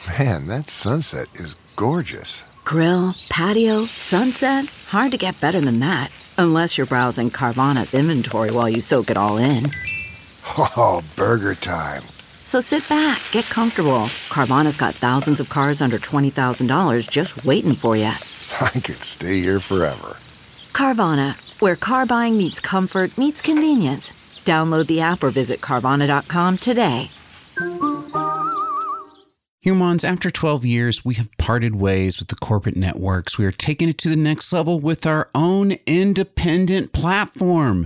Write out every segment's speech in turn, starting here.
Man, that sunset is gorgeous. Grill, patio, sunset. Hard to get better than that. Unless you're browsing Carvana's inventory while you soak it all in. Oh, burger time. So sit back, get comfortable. Carvana's got thousands of cars under $20,000 just waiting for you. I could stay here forever. Carvana, where car buying meets comfort meets convenience. Download the app or visit Carvana.com today. Humans, after 12 years, we have parted ways with the corporate networks. We are taking it to the next level with our own independent platform,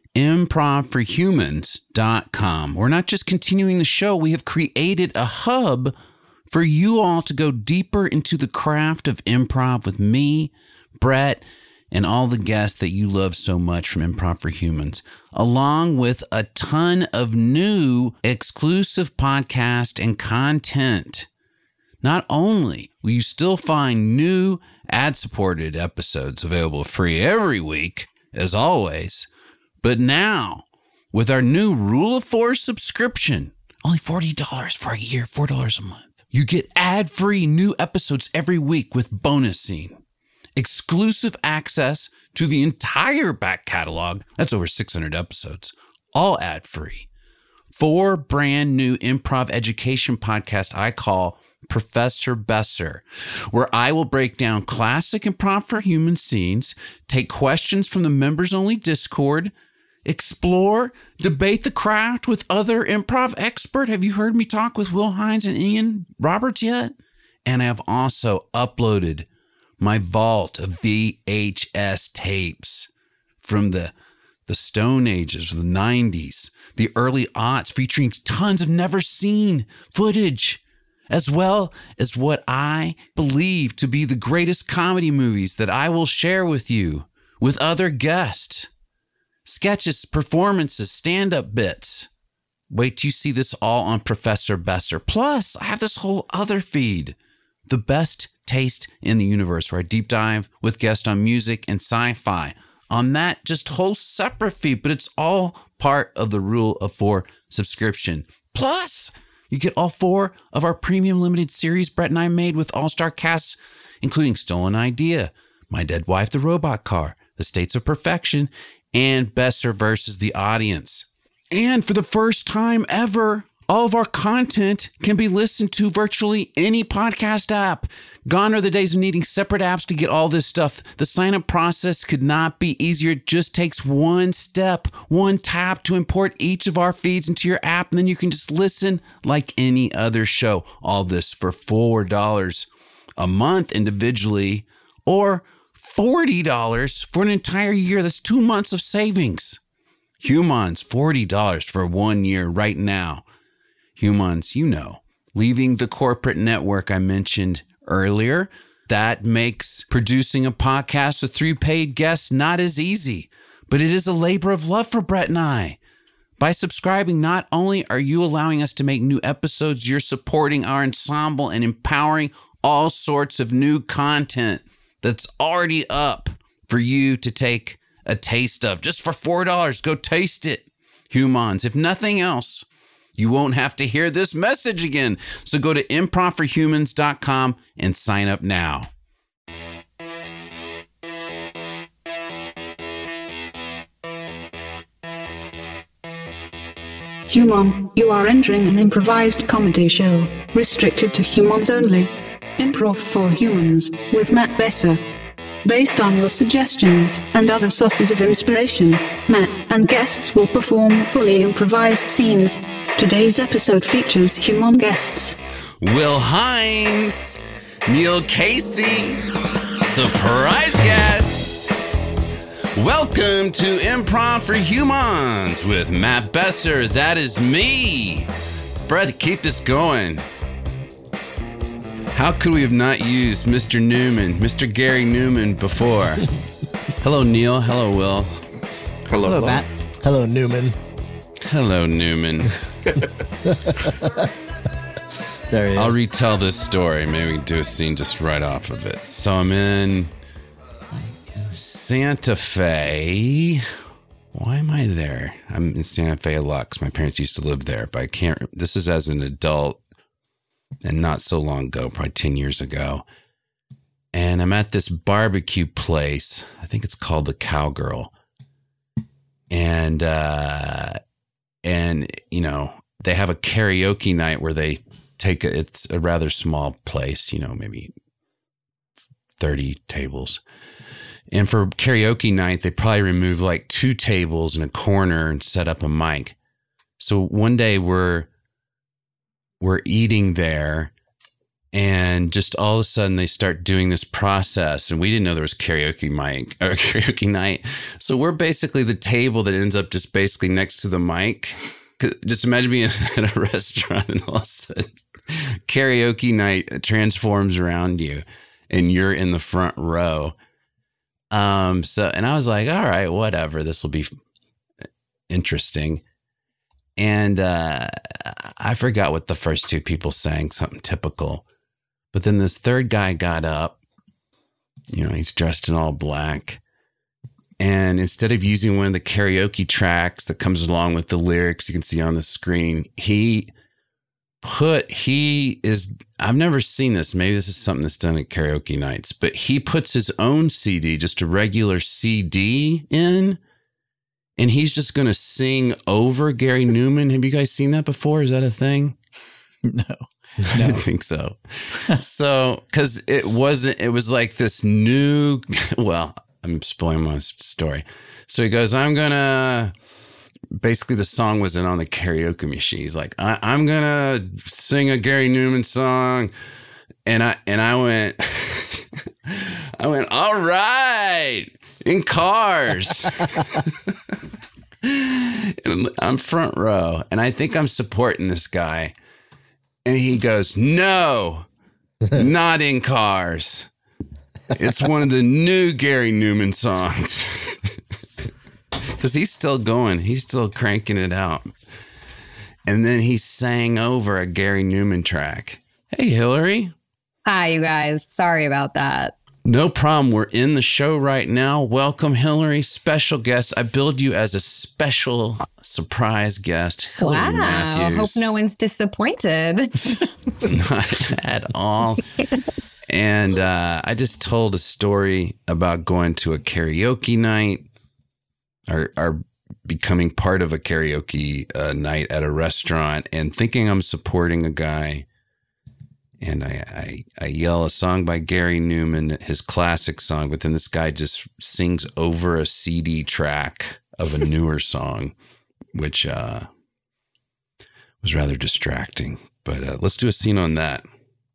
improvforhumans.com. We're not just continuing the show. We have created a hub for you all to go deeper into the craft of improv with me, Brett, and all the guests that you love so much from Improv for Humans, along with a ton of new exclusive podcast and content. Not only will you still find new ad-supported episodes available free every week, as always, but now, with our new Rule of 4 subscription, only $40 for a year, $4 a month, you get ad-free new episodes every week with bonus scene. Exclusive access to the entire back catalog. That's over 600 episodes, all ad-free. 4 brand new improv education podcasts I call Professor Besser, where I will break down classic Improv for Human scenes, take questions from the members-only Discord, explore, debate the craft with other improv experts. Have you heard me talk with Will Hines and Ian Roberts yet? And I have also uploaded my vault of VHS tapes from the Stone Ages, the 90s, the early aughts, featuring tons of never seen footage, as well as what I believe to be the greatest comedy movies that I will share with you with other guests. Sketches, performances, stand-up bits. Wait till you see this all on Professor Besser. Plus, I have this whole other feed, The Best Taste in the Universe, where I deep dive with guests on music and sci-fi. On that just whole separate feed, but it's all part of the Rule of 4 subscription. Plus, you get all 4 of our premium limited series Brett and I made with all-star casts, including Stolen Idea, My Dead Wife, The Robot Car, The States of Perfection, and Besser versus the Audience. And for the first time ever, all of our content can be listened to virtually any podcast app. Gone are the days of needing separate apps to get all this stuff. The sign-up process could not be easier. It just takes one step, one tap to import each of our feeds into your app, and then you can just listen like any other show. All this for $4 a month individually, or $40 for an entire year. That's 2 months of savings. Humans, $40 for 1 year right now. Humans, you know, leaving the corporate network I mentioned earlier, that makes producing a podcast with 3 paid guests not as easy, but it is a labor of love for Brett and I. By subscribing, not only are you allowing us to make new episodes, you're supporting our ensemble and empowering all sorts of new content that's already up for you to take a taste of. Just for $4, go taste it. Humans, if nothing else, you won't have to hear this message again. So go to improvforhumans.com and sign up now. Human, you are entering an improvised comedy show, restricted to humans only. Improv for Humans, with Matt Besser. Based on your suggestions and other sources of inspiration, Matt and guests will perform fully improvised scenes. Today's episode features human guests: Will Hines, Neil Casey, surprise guests. Welcome to Improv for Humans with Matt Besser. That is me. Brett, keep this going. How could we have not used Mr. Newman, Mr. Gary Newman before? Hello, Neil. Hello, Will. Hello, Matt. Hello, Newman. Hello, Newman. There he is. I'll retell this story. Maybe we can do a scene just right off of it. So I'm in Santa Fe. Why am I there? I'm in Santa Fe a lot because my parents used to live there, but I can't. This is as an adult. and not so long ago, probably 10 years ago. And I'm at this barbecue place. I think it's called the Cowgirl. And you know, they have a karaoke night where they it's a rather small place, you know, maybe 30 tables. And for karaoke night, they probably remove like 2 tables in a corner and set up a mic. So one day we're eating there, and just all of a sudden they start doing this process, and we didn't know there was karaoke night. So we're basically the table that ends up just basically next to the mic. Just imagine being at a restaurant and all of a sudden karaoke night transforms around you and you're in the front row. And I was like, all right, whatever, this will be interesting. And I forgot what the first 2 people sang, something typical. But then this third guy got up, you know, he's dressed in all black. And instead of using one of the karaoke tracks that comes along with the lyrics you can see on the screen, I've never seen this. Maybe this is something that's done at karaoke nights, but he puts his own CD, just a regular CD in, and he's just going to sing over Gary Newman. Have you guys seen that before? Is that a thing? No. I don't think so. So, because it was like this new, well, I'm spoiling my story. So he goes, basically the song wasn't on the karaoke machine. He's like, I'm going to sing a Gary Newman song. And I went, all right, in Cars. And I'm front row, and I think I'm supporting this guy. And he goes, no, not in Cars. It's one of the new Gary Newman songs. Because he's still going. He's still cranking it out. And then he sang over a Gary Newman track. Hey, Hillary. Hi, you guys. Sorry about that. No problem. We're in the show right now. Welcome, Hillary. Special guest. I billed you as a special surprise guest. Hillary Matthews. Hope no one's disappointed. Not at all. And I just told a story about going to a karaoke night, or becoming part of a karaoke night at a restaurant, and thinking I'm supporting a guy. And I yell a song by Gary Newman, his classic song, but then this guy just sings over a CD track of a newer song, which was rather distracting. But let's do a scene on that.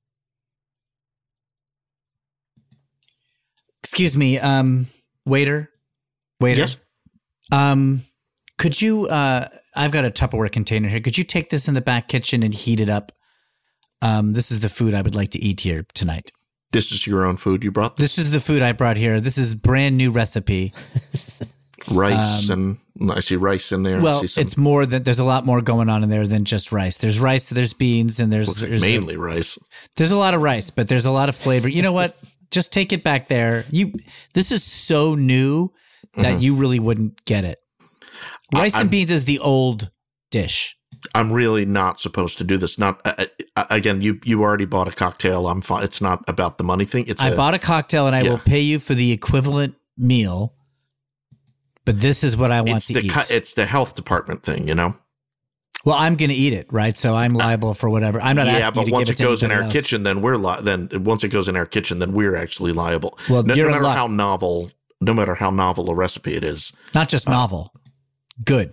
Excuse me, waiter. Yes. Could you? I've got a Tupperware container here. Could you take this in the back kitchen and heat it up? This is the food I would like to eat here tonight. This is your own food you brought? This is the food I brought here. This is brand new recipe. Rice, and I see rice in there. Well, it's more that there's a lot more going on in there than just rice. There's rice, there's beans, and there's mainly rice. There's a lot of rice, but there's a lot of flavor. You know what? Just take it back there. This is so new that you really wouldn't get it. Rice and beans is the old dish. I'm really not supposed to do this. Not again. You already bought a cocktail. I'm fine. It's not about the money thing. I bought a cocktail, and I will pay you for the equivalent meal. But this is what I want to eat. It's the health department thing, you know. Well, I'm going to eat it, right? So I'm liable for whatever. I'm not asking you to give it to but once it goes in our else. kitchen, then once it goes in our kitchen, then we're actually liable. Well, no matter how novel a recipe it is. Not just novel, good.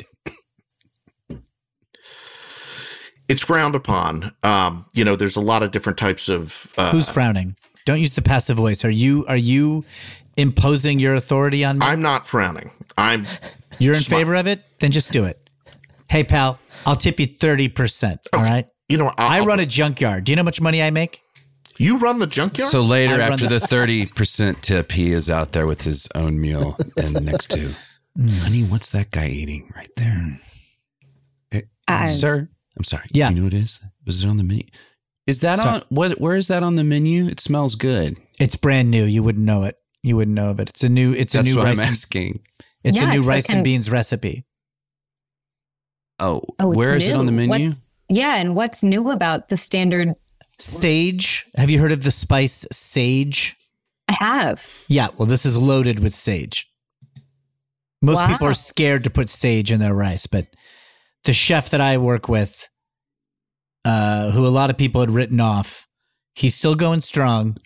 It's frowned upon. There's a lot of different types of. Who's frowning? Don't use the passive voice. Are you imposing your authority on me? I'm not frowning. You're in favor of it? Then just do it. Hey, pal, I'll tip you 30%. Okay. All right. You know, I run a junkyard. Do you know how much money I make? You run the junkyard? So later, after the 30% tip, he is out there with his own meal and next to, honey, what's that guy eating right there? Sir, I'm sorry. Yeah. You know what it is? Was it on the menu? Is that on? Where is that on the menu? It smells good. It's brand new. You wouldn't know it. You wouldn't know of it. It's a new That's what rice. I'm asking. It's a new rice and beans recipe. Oh, where is it on the menu? And what's new about the standard Sage. Have you heard of the spice sage? I have. Yeah, well, this is loaded with sage. Most people are scared to put sage in their rice, but the chef that I work with, who a lot of people had written off, he's still going strong.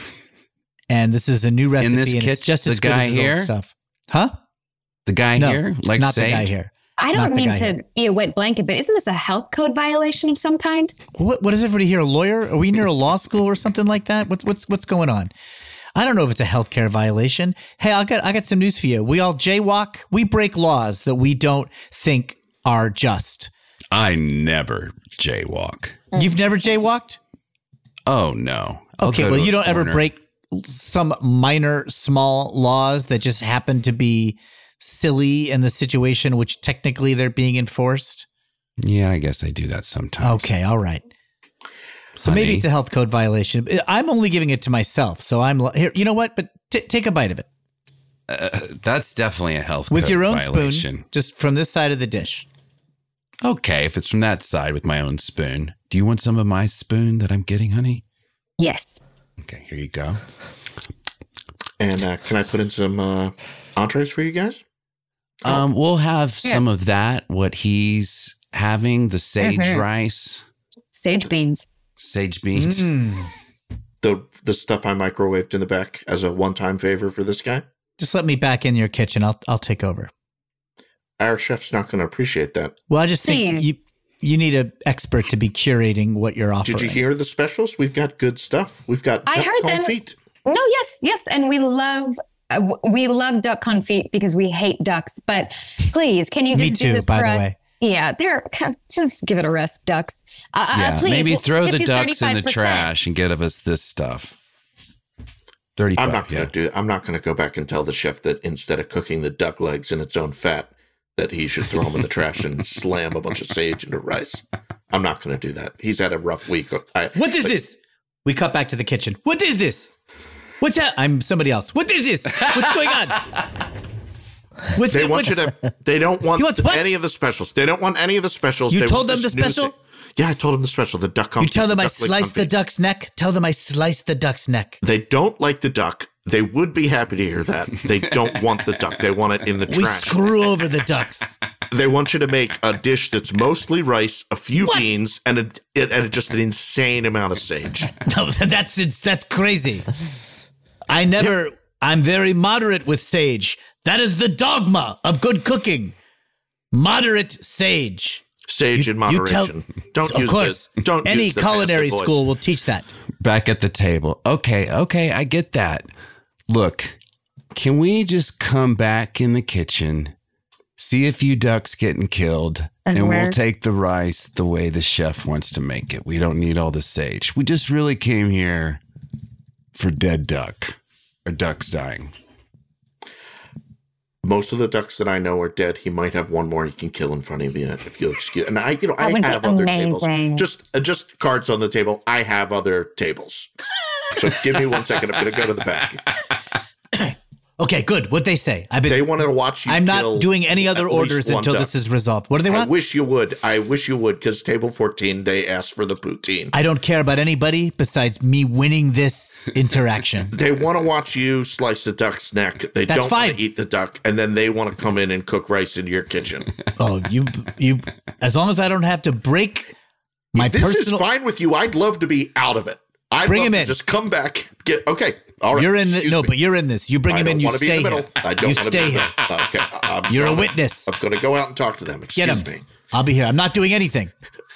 And this is a new recipe, in this and kitchen, it's just as the good guy as his here? old stuff. Huh? The guy No, here, like not sage? the guy here. I Not don't the mean guy to here. be a wet blanket, but isn't this a health code violation of some kind? What is everybody here? A lawyer? Are we near a law school or something like that? What's going on? I don't know if it's a healthcare violation. Hey, I got some news for you. We all jaywalk. We break laws that we don't think are just. I never jaywalk. You've never jaywalked? Oh, no. I'll Okay, go well, to you a don't ever corner. break some minor, small laws that just happen to be silly in the situation which technically they're being enforced? Yeah, I guess I do that sometimes. Okay, all right. So maybe Honey. it's a health code violation. I'm only giving it to myself, so I'm here. You know what? But take a bite of it That's definitely a health with code your own violation. spoon, just from this side of the dish. Okay, if it's from that side with my own spoon. Do you want some of my spoon that I'm getting, honey? Yes. Okay, here you go. And can I put in some entrees for you guys? We'll have some of that. What he's having, the sage rice, Sage beans. sage beans. The stuff I microwaved in the back as a one-time favor for this guy. Just let me back in your kitchen. I'll take over. Our chef's not going to appreciate that. Well, I just think Please. you need an expert to be curating what you're offering. Did you hear the specials? We've got good stuff. We've got I duck heard them. confit. No, yes, and we love duck confit because we hate ducks. But please, can you Me just do too, this by for the us? way. Yeah, just give it a rest, ducks. Yeah, Please, maybe we'll throw tip the you ducks in the 35%. trash and get us this stuff. 35. I'm not going to do it. I'm not going to go back and tell the chef that instead of cooking the duck legs in its own fat, that he should throw them in the trash and slam a bunch of sage into rice. I'm not going to do that. He's had a rough week. What is this? We cut back to the kitchen. What is this? What's that? I'm somebody else. What is this? What's going on? What's They it- want what's- you to. They don't want He wants what? any of the specials. They don't want any of the specials. You They told want them the this new special? thing. Yeah, I told them the special. The duck. You confit, tell them I duck leg sliced the confit. duck's neck? Tell them I sliced the duck's neck. They don't like the duck. They would be happy to hear that. They don't want the duck. They want it in the We trash. screw over the ducks. They want you to make a dish that's mostly rice, a few beans, and just an insane amount of sage. No, that's crazy. I'm very moderate with sage. That is the dogma of good cooking. Moderate sage. Sage in moderation. Don't of use course. the, don't Any use the culinary passive voice. school will teach that. Back at the table. Okay, I get that. Look, can we just come back in the kitchen, see a few ducks getting killed, and we'll take the rice the way the chef wants to make it. We don't need all the sage. We just really came here for dead duck or ducks dying. Most of the ducks that I know are dead. He might have one more he can kill in front of you if you'll excuse. And I would have be other amazing. tables. Just cards on the table. I have other tables. So give me 1 second. I'm going to go to the back. Okay, good. What'd they say? They want to watch you. I'm kill not doing any other at least orders one until duck. this is resolved. What do they I want? wish you would. Because table 14, they asked for the poutine. I don't care about anybody besides me winning this interaction. They want to watch you slice the duck's neck. They That's don't fine. want to eat the duck, and then they want to come in and cook rice in your kitchen. Oh, you. As long as I don't have to break my If this personal. is fine with you, I'd love to be out of it. I'd Bring love him to in. Just come back. Okay. All right. You're in. Excuse No, me. but you're in this. You bring I him in. don't You wanna be in stay the here. middle. I don't You wanna be stay in the here. middle. Okay. You're a witness. I'm going to go out and talk to them. Get Excuse him. me. I'll be here. I'm not doing anything.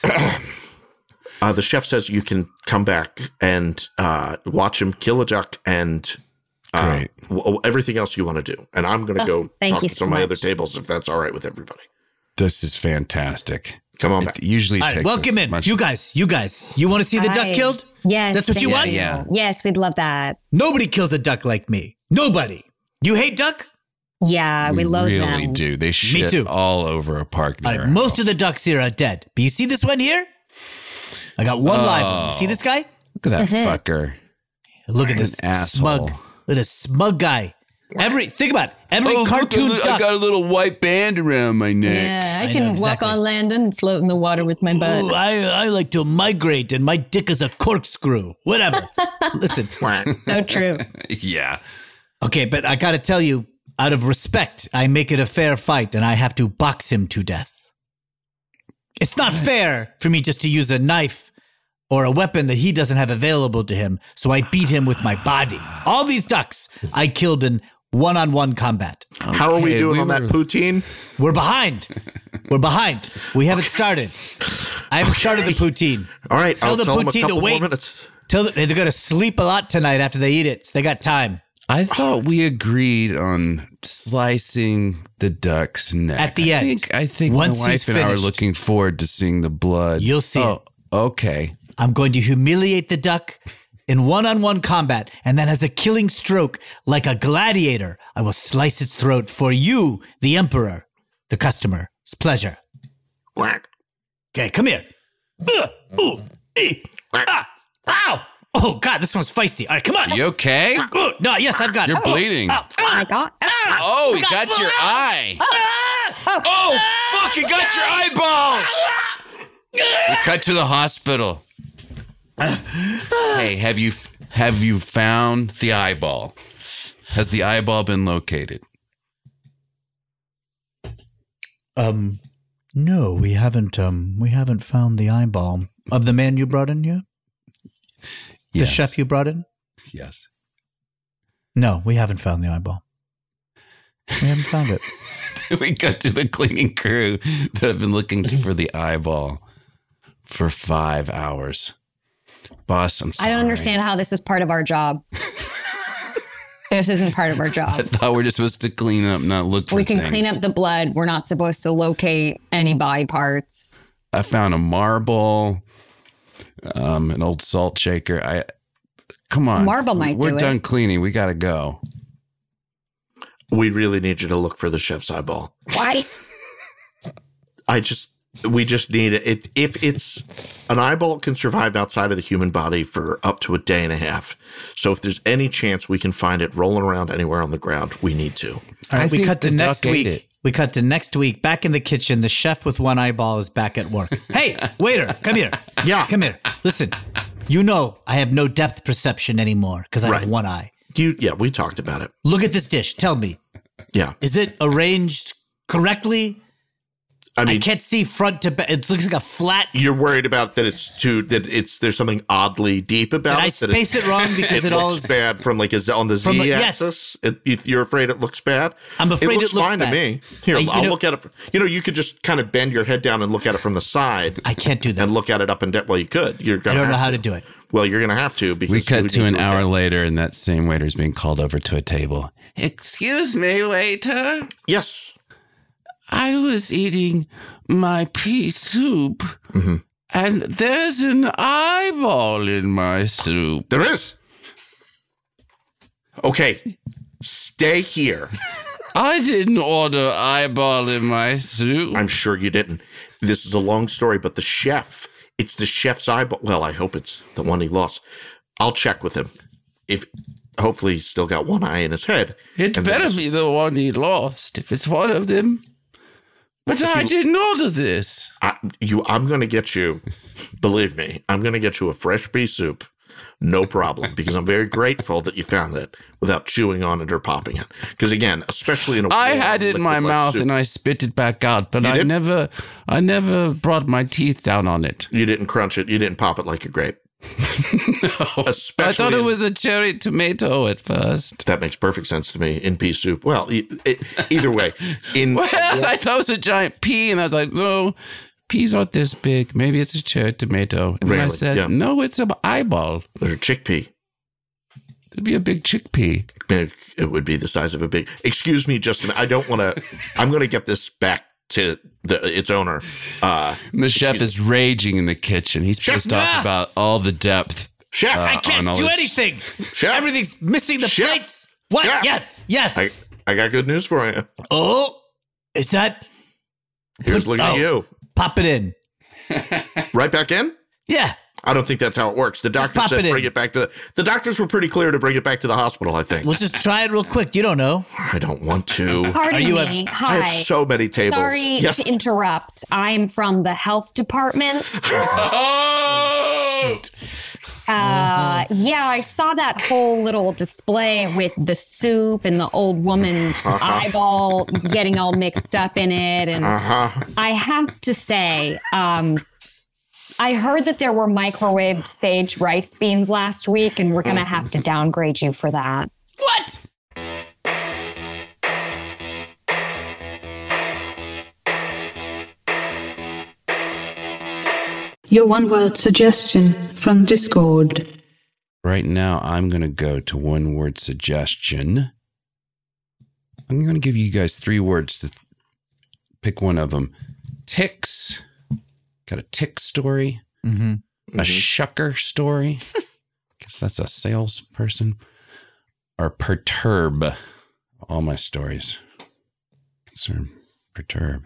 The chef says you can come back and watch him kill a duck and Great. everything else you want to do. And I'm going to go thank talk you to so some of my much. other tables if that's all right with everybody. This is fantastic. Come on back. It usually All right, takes welcome us in. much- You guys. You want to see the duck Hi. killed? Yes. That's what you thank want? Yeah. Yes, we'd love that. Nobody kills a duck like me. Nobody. You hate duck? Yeah, we love really them. do. They shit too. all over a park All near right, our most house. of the ducks here are dead. But you see this one here? I got one live one. You see this guy? Look at that fucker. Look at An this asshole. smug. Look at this smug guy. Think about it. Every cartoon duck. I got a little white band around my neck. Yeah, I can walk on land and float in the water with my butt. Ooh, I like to migrate, and my dick is a corkscrew. Whatever. Listen. So true. Yeah. Okay, but I got to tell you, out of respect, I make it a fair fight, and I have to box him to death. It's not fair for me just to use a knife or a weapon that he doesn't have available to him, so I beat him with my body. All these ducks I killed in one-on-one combat. How are we doing on that poutine? We're behind. We haven't started. I haven't started the poutine. All right, Tell I'll the tell them a poutine couple to wait. more minutes. They're going to sleep a lot tonight after they eat it. So they got time. I thought we agreed on slicing the duck's neck. At the end. I think Once my he's wife and I are finished. looking forward to seeing the blood. You'll see it. Okay. I'm going to humiliate the duck in one-on-one combat, and then as a killing stroke, like a gladiator, I will slice its throat for you, the emperor, the customer's pleasure. Quack. Okay, come here. Ow! Oh, God, this one's feisty. All right, come on. You okay? Good. No, yes, I've got it. You're bleeding. I got. Oh, he got your eye. Oh, fuck, he got your eyeball. We cut to the hospital. Hey, have you found the eyeball? Has the eyeball been located? No, we haven't found the eyeball of the man you brought in here. The Yes. chef you brought in? Yes. No, we haven't found the eyeball. We haven't found it. We cut to the cleaning crew that have been looking for the eyeball for 5 hours. Boss, I'm sorry. I don't understand how this is part of our job. This isn't part of our I job. thought we were just supposed to clean up, not look for We can things. clean up the blood. We're not supposed to locate any body parts. I found a marble, an old salt shaker. Come on. Marble might We're do done it. cleaning. We got to go. We really need you to look for the chef's eyeball. Why? We just need it. If it's an eyeball can survive outside of the human body for up to a day and a half. So if there's any chance we can find it rolling around anywhere on the ground, we need to. All right, we think cut to the next duck ate week. it. We cut to next week. Back in the kitchen, the chef with one eyeball is back at work. Hey, waiter, come here. Yeah. Come here. Listen, you know I have no depth perception anymore because I Right. have one eye. We talked about it. Look at this dish. Tell me, Yeah. is it arranged correctly? I mean, I can't see front to back. It looks like a flat. you're worried about there's something oddly deep about Did I it. that space it wrong because it all looks is- bad from like on the From, z-axis? You're afraid it looks bad? I'm afraid it looks fine bad. to me. Here, You I'll know- look at it. You could just kind of bend your head down and look at it from the side. I can't do that. And look at it up and down. Well, you could. I don't know how to do it. Well, you're going to have to because We cut would to need an look hour at it. later, and that same waiter is being called over to a table. Excuse me, waiter. Yes. I was eating my pea soup, and there's an eyeball in my soup. There is. Okay. Stay here. I didn't order eyeball in my soup. I'm sure you didn't. This is a long story, but it's the chef's eyeball. Well, I hope it's the one he lost. I'll check with him. Hopefully he's still got one eye in his head. It And better then- be the one he lost, if it's one of them. But I didn't order this. I'm going to get you, believe me, I'm going to get you a fresh pea soup. No problem, because I'm very grateful that you found it without chewing on it or popping it. Because again, especially in a I warm had it in my liquid-like mouth soup, and I spit it back out, but You I did? never brought my teeth down on it. you didn't crunch it, you didn't pop it like a grape. Especially I thought it in- was a cherry tomato at first. That makes perfect sense to me in pea soup. Well, either way, Well, I thought it was a giant pea, and I was like, no, peas aren't this big. Maybe it's a cherry tomato. And then I Really? said, Yeah. no, it's an eyeball. there's a chickpea. It'd be a big chickpea. It would be the size of a big. Excuse me, Justin. I don't want to. I'm going to get this back to its owner. And the chef is raging in the kitchen. He's Chef, pissed off about all the depth. Chef, I on can't all do this- anything. Chef. Everything's missing the Chef. plates. What? Chef. Yes. I got good news for you. Oh, is that? Here's looking at you. Pop it in. Right back in. Yeah. I don't think that's how it works. The doctor said bring it back to the doctors were pretty clear to bring it back to the hospital, I think. We'll just try it real quick. You don't know. I don't want to. Pardon me. Hi. I have so many tables. Sorry to interrupt. I'm from the health department. Yeah, I saw that whole little display with the soup and the old woman's eyeball getting all mixed up in it. And I have to say, I heard that there were microwaved sage rice beans last week, and we're going to have to downgrade you for that. What? Your one-word suggestion from Discord. Right now, I'm going to go to one-word suggestion. I'm going to give you guys 3 words to pick one of them. Ticks. Got a tick story. A shucker story. Guess that's a salesperson. Or perturb. All my stories concern perturb.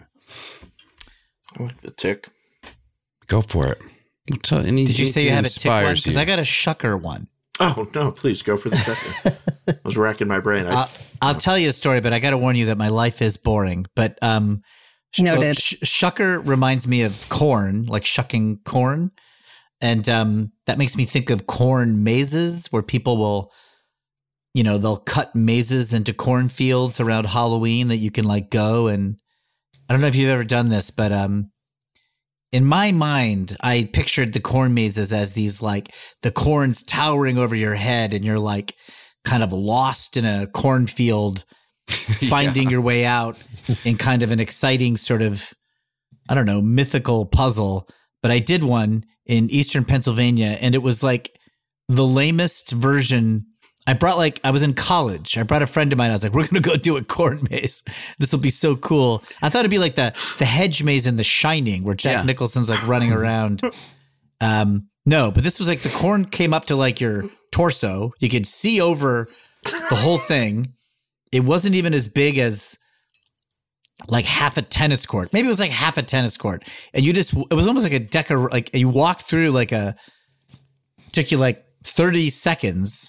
I like the tick. Go for it. Did you say you have a tick one? Because I got a shucker one. Oh, no, please go for the second. I was racking my brain. I'll tell you a story, but I got to warn you that my life is boring. But Noted. Shucker reminds me of corn, like shucking corn. And that makes me think of corn mazes where people will, they'll cut mazes into cornfields around Halloween that you can like go. And I don't know if you've ever done this, but in my mind, I pictured the corn mazes as these like the corn's towering over your head and you're like kind of lost in a cornfield, finding your way out in kind of an exciting sort of, I don't know, mythical puzzle. But I did one in Eastern Pennsylvania and it was like the lamest version. I was in college. I brought a friend of mine. I was like, we're going to go do a corn maze. This will be so cool. I thought it'd be like the hedge maze in The Shining where Jack Nicholson's like running around. No, but this was like the corn came up to like your torso. You could see over the whole thing. It wasn't even as big as like half a tennis court. Maybe it was like half a tennis court. And it was almost like a deck of, like you walked through took you like 30 seconds.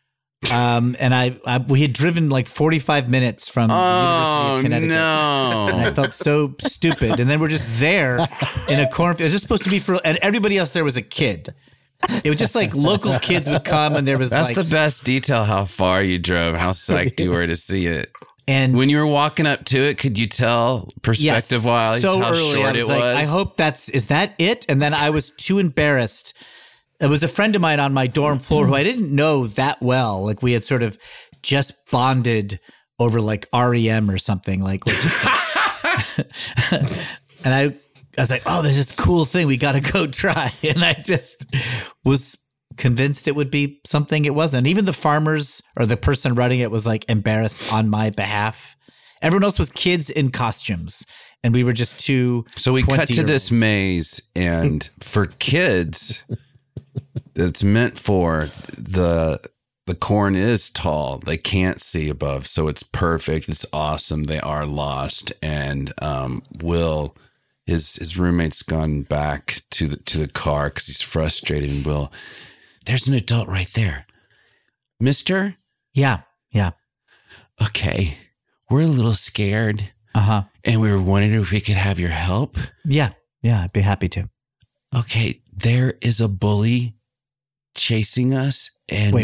And we had driven like 45 minutes from the University of Connecticut. No. And I felt so stupid. And then we're just there in a cornfield. It was just supposed to be and everybody else there was a kid. It was just like local kids would come and there was That's the best detail, how far you drove, how psyched you were to see it. And when you were walking up to it, could you tell perspective-wise so how early, short it was? I hope is that it? And then I was too embarrassed. It was a friend of mine on my dorm floor who I didn't know that well. Like we had sort of just bonded over like REM or something. Like, we're just and I was like, oh, there's this cool thing we got to go try. And I just was convinced it would be something it wasn't. Even the farmers or the person running it was like embarrassed on my behalf. Everyone else was kids in costumes. And we were just two. So we cut to this maze, and for kids, it's meant for the corn is tall. They can't see above, so it's perfect. It's awesome. They are lost, and Will, his roommate's gone back to the car because he's frustrated. And Will, there's an adult right there, Mister. Yeah. Okay, we're a little scared. And we were wondering if we could have your help. Yeah, I'd be happy to. Okay, there is a bully chasing us, and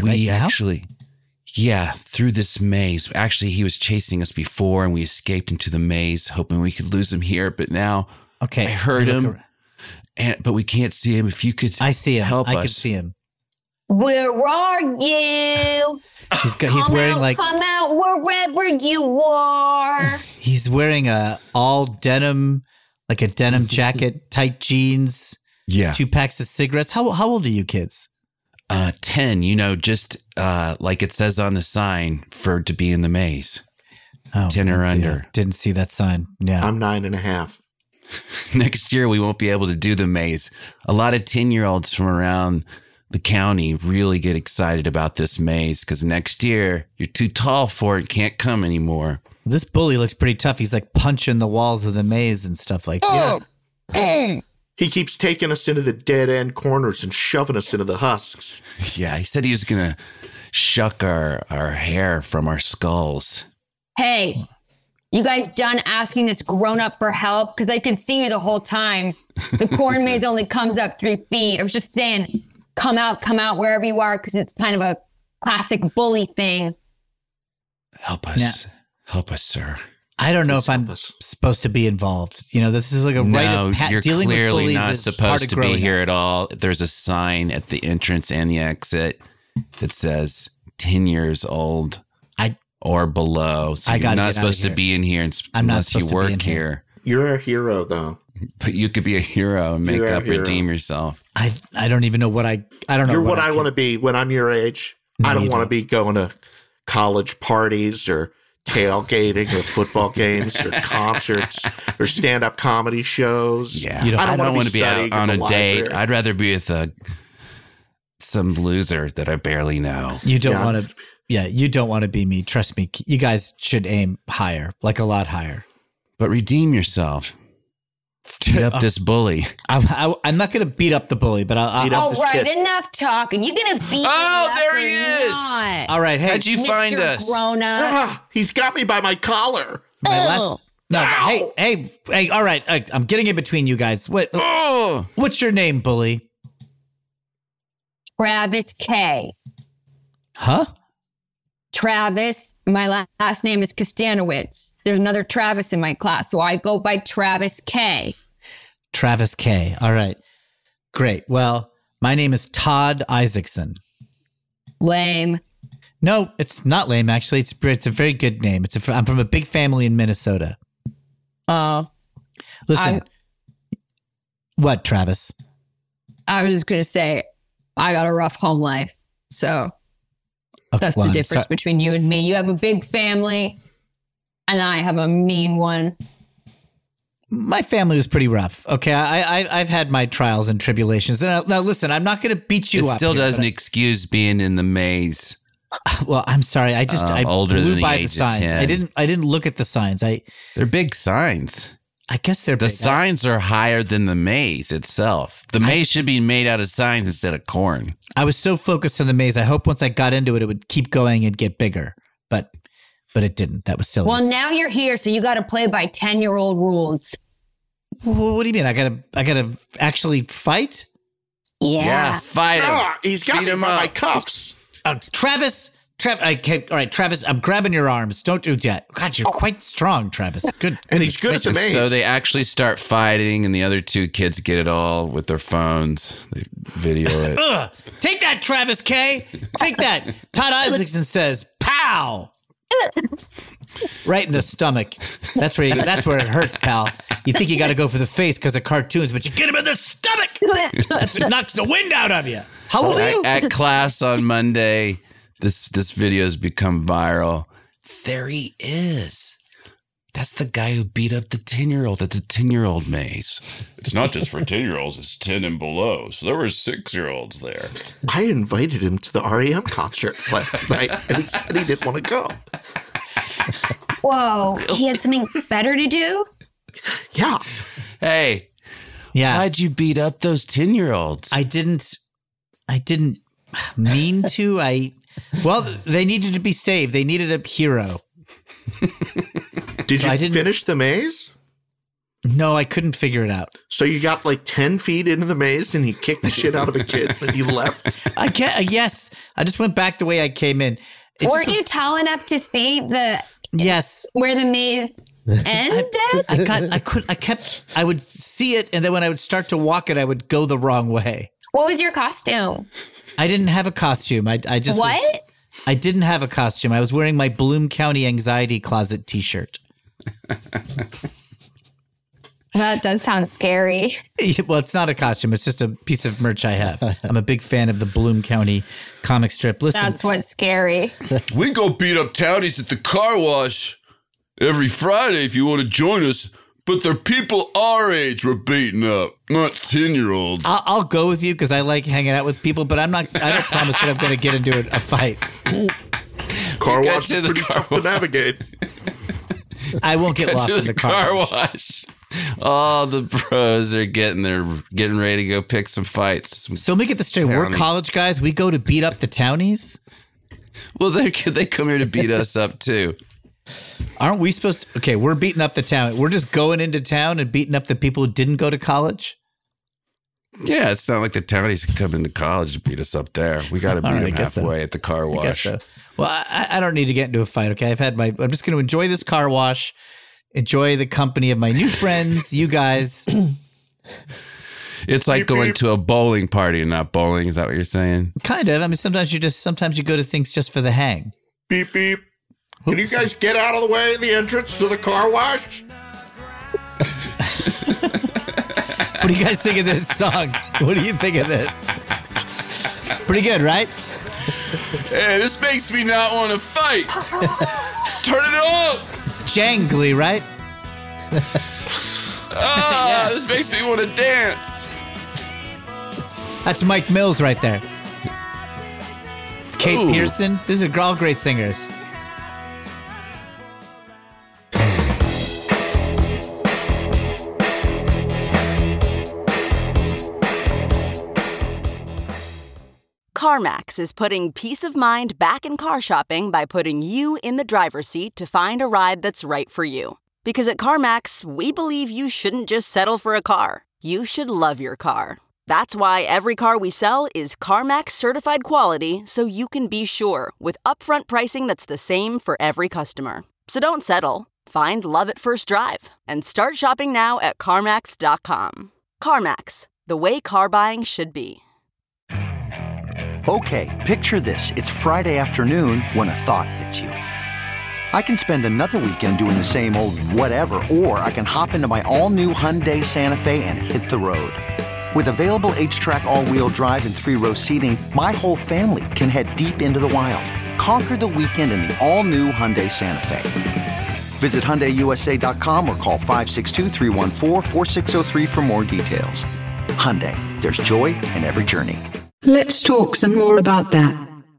through this maze. Actually, he was chasing us before, and we escaped into the maze, hoping we could lose him here. But now, I heard him, but we can't see him. If you could, I see him. Help us. I can see him. Where are you? He's wearing come out wherever you are. He's wearing a all denim, like a denim jacket, tight jeans. Yeah, 2 packs of cigarettes. How old are you kids? 10. Just like it says on the sign to be in the maze. 10 or under. Didn't see that sign. Yeah, I'm 9.5. Next year we won't be able to do the maze. A lot of 10-year-olds from around the county really get excited about this maze because next year you're too tall for it, can't come anymore. This bully looks pretty tough. He's like punching the walls of the maze and stuff like that. He keeps taking us into the dead end corners and shoving us into the husks. Yeah, he said he was going to shuck our hair from our skulls. Hey, you guys done asking this grown-up for help? Because I can see you the whole time. The corn maze only comes up 3 feet. I was just saying, come out wherever you are, because it's kind of a classic bully thing. Help us. Help us, sir. I don't know if I'm supposed to be involved. You know, this is like a rite of you're dealing with clearly bullies not is supposed hard to grow be in. here at all. There's a sign at the entrance and the exit that says 10 years old or below. So you're not supposed to be in here unless you work here. You're a hero, though. But you could be a hero and redeem yourself. I don't even know what I don't know. You're what I want to be when I'm your age. I don't want to be going to college parties or tailgating or football games or concerts or stand-up comedy shows. Yeah, I don't want to be out on a date. I'd rather be with some loser that I barely know. You don't want to. Yeah, you don't want to be me. Trust me. You guys should aim higher, like a lot higher. But redeem yourself. Beat up this bully. I'm not going to beat up the bully, but I'll all right, enough talking. You're going to beat Oh, there he is. Not. All right, hey. How'd you find us? Grown-up. He's got me by my collar. Hey, all right. I'm getting in between you guys. What's your name, bully? Travis K. Huh? Travis. My last name is Kostanowitz. There's another Travis in my class, so I go by Travis K. Travis K. All right. Great. Well, my name is Todd Isaacson. Lame. No, it's not lame, actually. It's a very good name. I'm from a big family in Minnesota. Listen. What, Travis? I was just going to say, I got a rough home life, so... That's the difference between you and me. You have a big family, and I have a mean one. My family was pretty rough. Okay, I've had my trials and tribulations. Now, listen, I'm not going to beat you up. It still doesn't excuse being in the maze. Well, I'm sorry. I blew by the signs. I didn't look at the signs. They're big signs. I guess they're the big. signs are higher than the maze itself. The maze should be made out of signs instead of corn. I was so focused on the maze. I hope once I got into it, it would keep going and get bigger. But it didn't. That was silly. Well, now you're here, so you got to play by 10-year-old rules. What do you mean? I gotta actually fight? Yeah, fight him. He's got me by my cuffs. Travis. All right, Travis, I'm grabbing your arms. Don't do that. God, you're quite strong, Travis. Good. And he's good at the maze. So they actually start fighting, and the other two kids get it all with their phones. They video it. Take that, Travis K. Take that. Todd Isaacson says, pow. Right in the stomach. That's where it hurts, pal. You think you got to go for the face because of cartoons, but you get him in the stomach. That's what knocks the wind out of you. How old are you? At class on Monday, this video has become viral. There he is. That's the guy who beat up the 10-year-old at the 10-year-old maze. It's not just for 10-year-olds, it's 10 and below. So there were 6-year-olds there. I invited him to the REM concert last night, and he said he didn't want to go. Whoa, he had something better to do? Yeah. Hey. Yeah. Why'd you beat up those 10-year-olds? I didn't mean to. Well, they needed to be saved. They needed a hero. Did you finish the maze? No, I couldn't figure it out. So you got like 10 feet into the maze and you kicked the shit out of a kid and you left? Yes. I just went back the way I came in. Weren't you tall enough to see where the maze ended? I would see it, and then when I would start to walk it, I would go the wrong way. What was your costume? I didn't have a costume. I didn't have a costume. I was wearing my Bloom County Anxiety Closet t-shirt. That does sound scary. Well, it's not a costume. It's just a piece of merch I have. I'm a big fan of the Bloom County comic strip. Listen, that's what's scary. We go beat up townies at the car wash every Friday if you want to join us. But they're people our age we're beating up, not 10-year-olds. I'll go with you because I like hanging out with people, but I don't promise that I'm going to get into a fight. Car wash is pretty tough to navigate. I won't get lost in the car wash. All the bros are getting ready to go pick some fights. So let me get this straight. We're college guys. We go to beat up the townies? Well, they come here to beat us up too. Aren't we supposed to? Okay, we're beating up the town. We're just going into town and beating up the people who didn't go to college? Yeah, it's not like the townies can come into college to beat us up there. We got to beat them halfway at the car wash. I guess so. Well, I don't need to get into a fight, okay? I'm just going to enjoy this car wash, enjoy the company of my new friends, you guys. It's like going to a bowling party and not bowling. Is that what you're saying? Kind of. I mean, sometimes you go to things just for the hang. Beep, beep. Can you guys get out of the way of the entrance to the car wash? What do you guys think of this song? What do you think of this? Pretty good, right? Hey, this makes me not want to fight. Turn it off. It's jangly, right? Yeah. This makes me want to dance. That's Mike Mills right there. It's Kate Pearson. These are all great singers. CarMax is putting peace of mind back in car shopping by putting you in the driver's seat to find a ride that's right for you. Because at CarMax, we believe you shouldn't just settle for a car. You should love your car. That's why every car we sell is CarMax certified quality, so you can be sure with upfront pricing that's the same for every customer. So don't settle. Find love at first drive and start shopping now at CarMax.com. CarMax, the way car buying should be. Okay, picture this. It's Friday afternoon when a thought hits you. I can spend another weekend doing the same old whatever, or I can hop into my all-new Hyundai Santa Fe and hit the road. With available H-Track all-wheel drive and 3-row seating, my whole family can head deep into the wild. Conquer the weekend in the all-new Hyundai Santa Fe. Visit HyundaiUSA.com or call 562-314-4603 for more details. Hyundai, there's joy in every journey. Let's talk some more about that.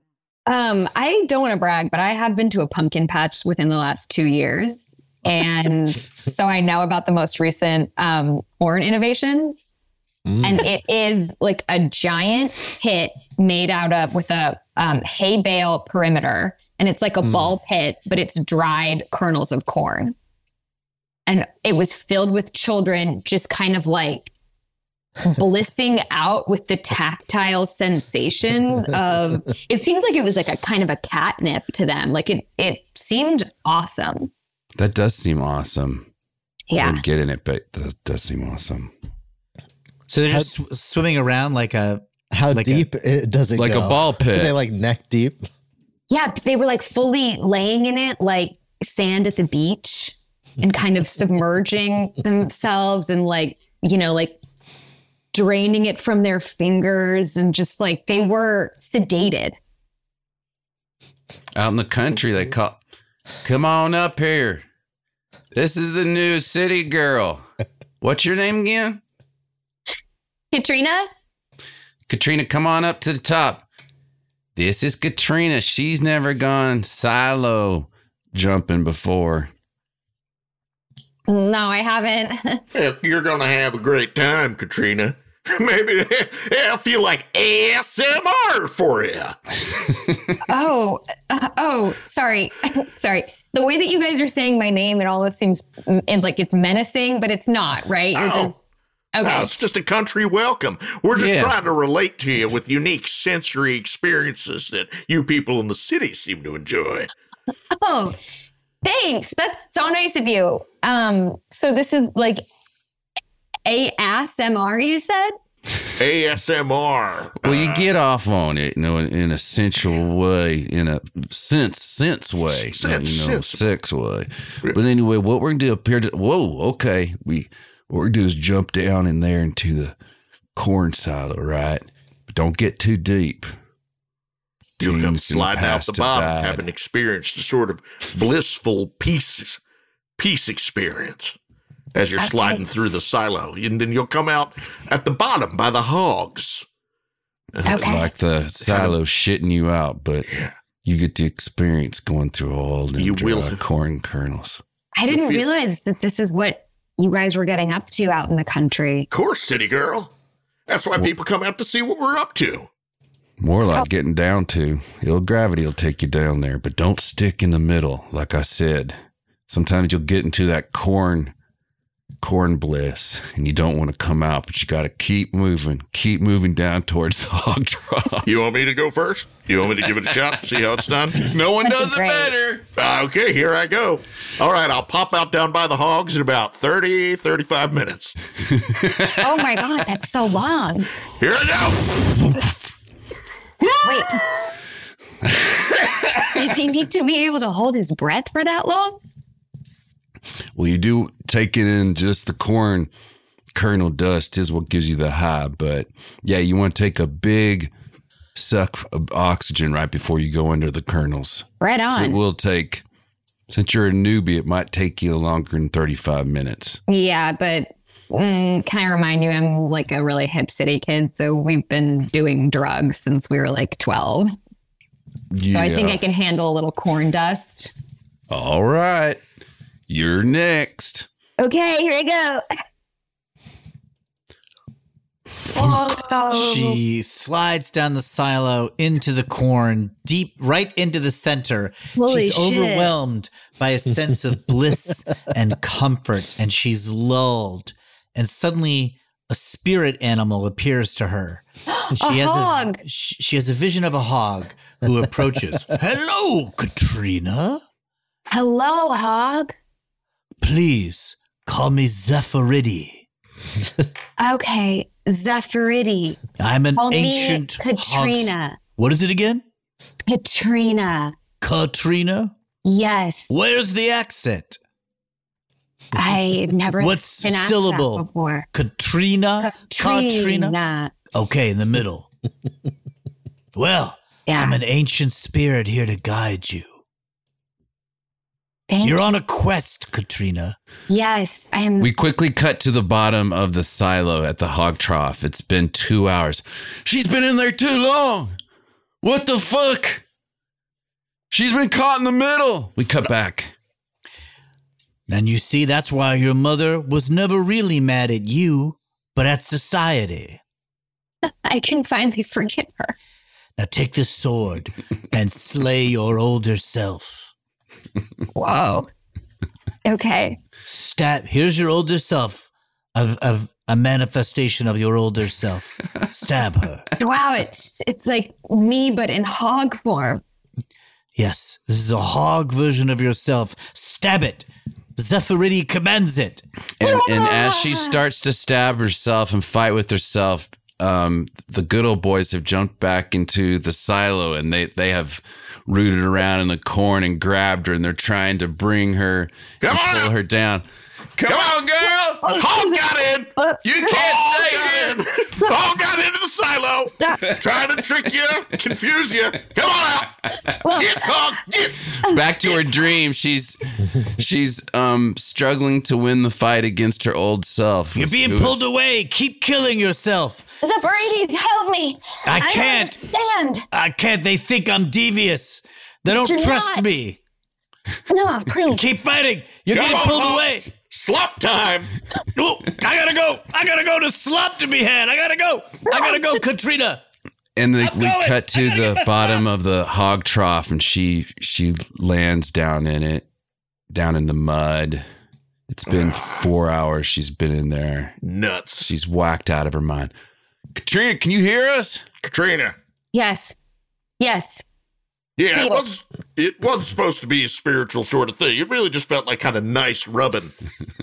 I don't want to brag, but I have been to a pumpkin patch within the last 2 years. And so I know about the most recent corn innovations. And it is like a giant pit made out of with a hay bale perimeter. And it's like a ball pit, but it's dried kernels of corn. And it was filled with children just kind of like blissing out with the tactile sensations of, it seems like it was like a kind of a catnip to them. Like it seemed awesome. That does seem awesome. Yeah. I don't get in it, but that does seem awesome. So they're just swimming around like a... How like deep does it like go? Like a ball pit. Are they like neck deep? Yeah, they were like fully laying in it like sand at the beach and kind of submerging themselves and like, you know, like draining it from their fingers and just like they were sedated. Out in the country, they call, come on up here. This is the new city girl. What's your name again? Katrina? Katrina, come on up to the top. This is Katrina. She's never gone silo jumping before. No, I haven't. Well, you're going to have a great time, Katrina. Maybe they'll feel like ASMR for you. Sorry. Sorry. The way that you guys are saying my name, it almost seems like it's menacing, but it's not, right? You're just... Okay. No, it's just a country welcome. We're just trying to relate to you with unique sensory experiences that you people in the city seem to enjoy. Oh, thanks. That's so nice of you. So this is like ASMR, you said? ASMR. Well, you get off on it, you know, in a sensual way, in a sense way, sex way. But anyway, what we're going to do up here, what we're going to do is jump down in there into the corn silo, right? But don't get too deep. You'll come sliding out the bottom, having experienced a sort of blissful peace experience as you're sliding through the silo. And then you'll come out at the bottom by the hogs. It's like the silo shitting you out, but you get to experience going through all the corn kernels. I didn't realize that this is what you guys were getting up to out in the country. Of course, city girl. That's why people come out to see what we're up to. More like getting down to. Ill gravity will take you down there, but don't stick in the middle, like I said. Sometimes you'll get into that corn bliss, and you don't want to come out, but you got to keep moving down towards the hog trough. You want me to go first? You want me to give it a shot, see how it's done? No one That'd does be it great. better. Okay, here I go. All right, I'll pop out down by the hogs in about 35 minutes. Oh my God, that's so long. Here I go. Wait. Does he need to be able to hold his breath for that long? Well, you do take it in just the corn kernel dust is what gives you the high. But yeah, you want to take a big suck of oxygen right before you go under the kernels. Right on. So it will take, since you're a newbie, it might take you longer than 35 minutes. Yeah, but can I remind you, I'm like a really hip city kid. So we've been doing drugs since we were like 12. Yeah. So I think I can handle a little corn dust. All right. You're next. Okay, here I go. She slides down the silo into the corn, deep right into the center. Holy she's shit. overwhelmed by a sense of bliss and comfort, and she's lulled. And suddenly, a spirit animal appears to her. She has a vision of a hog who approaches. Hello, Katrina. Hello, hog. Please call me Zephyridi. Okay, Zephyridi. I'm an Call me ancient Katrina. What is it again? Katrina. Katrina? Yes. Where's the accent? I never What's been asked syllable? that before. Katrina? Katrina. Okay, in the middle. Well, Yeah. I'm an ancient spirit here to guide you. Thank You're you. on a quest, Katrina. Yes, I am. We quickly cut to the bottom of the silo at the hog trough. It's been 2 hours. She's been in there too long. What the fuck? She's been caught in the middle. We cut back. And you see, that's why your mother was never really mad at you, but at society. I can finally forgive her. Now take this sword and slay your older self. Whoa. Okay. Here's your older self, of a manifestation of your older self. Stab her. Wow, it's like me, but in hog form. Yes, this is a hog version of yourself. Stab it. Zephyridi commands it. And as she starts to stab herself and fight with herself, the good old boys have jumped back into the silo and they have rooted around in the corn and grabbed her, and they're trying to bring her and pull her down. Come on, girl! Hog got in! You can't stay here! Hog got into the silo! Trying to trick you, confuse you. Come on out! Get, Hog, get! Back to her dream. She's struggling to win the fight against her old self. You're being pulled away. Keep killing yourself. Zephyridi, help me! I can't. don't understand. I can't. They think I'm devious. They don't You're trust not. me. No, please. Keep fighting. You're Come getting on, pulled Hogs. away. Slop time! Oh, I gotta go. I gotta go to slop to be had. I gotta go, Katrina. And we going. cut to I gotta get the my bottom slap. of the hog trough, and she lands down in it, down in the mud. It's been 4 hours she's been in there. Nuts. She's whacked out of her mind. Katrina, can you hear us? Katrina. Yes. Yes. Yeah, it wasn't supposed to be a spiritual sort of thing. It really just felt like kind of nice rubbing.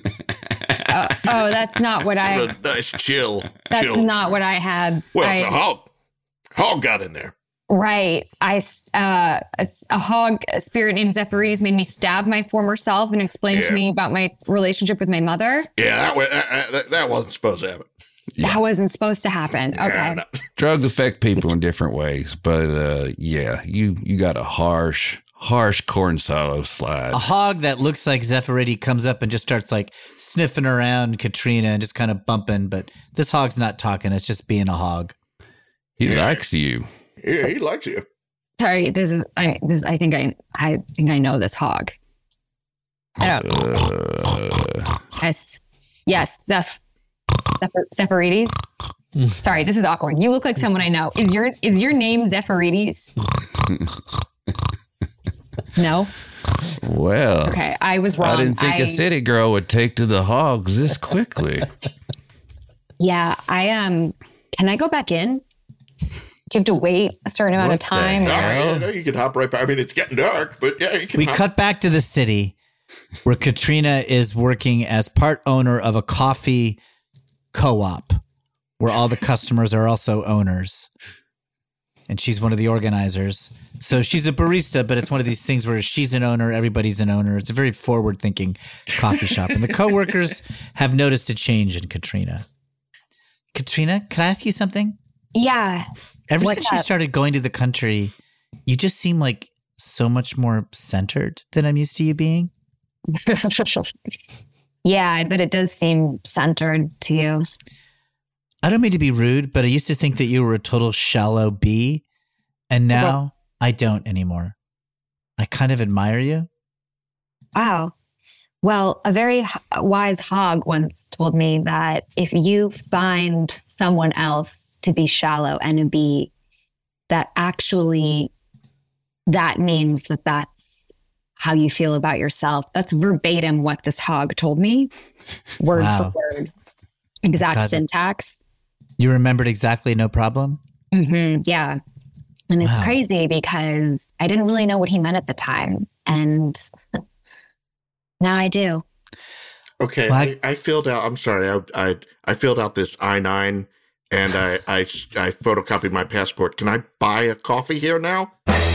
Oh, that's not what A nice chill. That's chill. not what I had. Well, it's a hog. Hog got in there. Right. A hog, a spirit named Zephyridi made me stab my former self and explain to Yeah. me about my relationship with my mother. Yeah, that wasn't supposed to happen. That wasn't supposed to happen. Okay. Yeah, no. Drugs affect people in different ways, but yeah, you got a harsh corn silo slide. A hog that looks like Zephyridi comes up and just starts like sniffing around Katrina and just kind of bumping. But this hog's not talking. It's just being a hog. He likes you. Yeah, he likes you. Sorry. I think I know this hog. I don't. Yes, Zephirides. Sorry, this is awkward. You look like someone I know. Is your name Zephirides? No. Well, okay, I was wrong. I didn't think a city girl would take to the hogs this quickly. Yeah, can I go back in? Do you have to wait a certain amount of time? No, you can hop right back. I mean, it's getting dark, but yeah, you can. We cut back to the city where Katrina is working as part owner of a coffee co-op where all the customers are also owners. And she's one of the organizers. So she's a barista, but it's one of these things where she's an owner, everybody's an owner. It's a very forward-thinking coffee shop. And the coworkers have noticed a change in Katrina. Katrina, can I ask you something? Yeah. Ever What's since you up? started going to the country, you just seem like so much more centered than I'm used to you being. Yeah, I bet it does seem centered to you. I don't mean to be rude, but I used to think that you were a total shallow bee, and now I don't anymore. I kind of admire you. Wow. Well, a very wise hog once told me that if you find someone else to be shallow and a bee, that actually that means that that's how you feel about yourself. That's verbatim what this hog told me, word for word, exact syntax. You remembered exactly, no problem? Mm-hmm, yeah. And it's crazy because I didn't really know what he meant at the time. And now I do. Okay, Well, I filled out. I'm sorry, I filled out this I-9 and I photocopied my passport. Can I buy a coffee here now?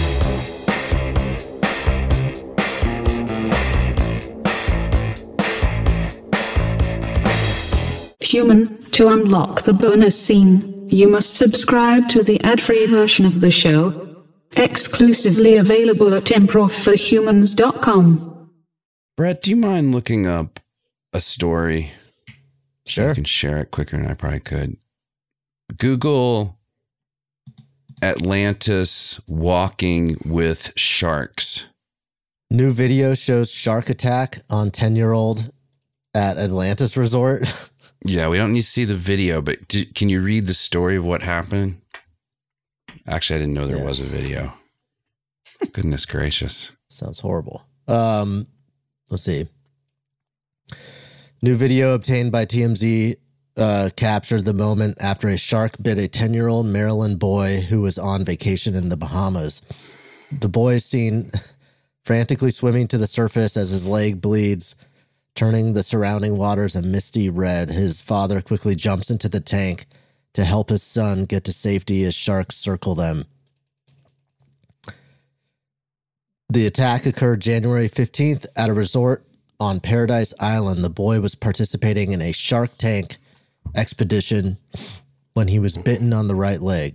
Human, to unlock the bonus scene, you must subscribe to the ad-free version of the show, exclusively available at improvforhumans.com. Brett, do you mind looking up a story? Sure. So I can share it quicker than I probably could. Google Atlantis walking with sharks. New video shows shark attack on 10-year-old at Atlantis Resort. Yeah, we don't need to see the video, but can you read the story of what happened? Actually, I didn't know there was a video. Goodness gracious. Sounds horrible. Let's see. New video obtained by TMZ captured the moment after a shark bit a 10-year-old Maryland boy who was on vacation in the Bahamas. The boy is seen frantically swimming to the surface as his leg bleeds, turning the surrounding waters a misty red. His father quickly jumps into the tank to help his son get to safety as sharks circle them. The attack occurred January 15th at a resort on Paradise Island. The boy was participating in a Shark Tank expedition when he was bitten on the right leg.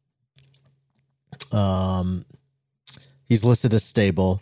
He's listed as stable.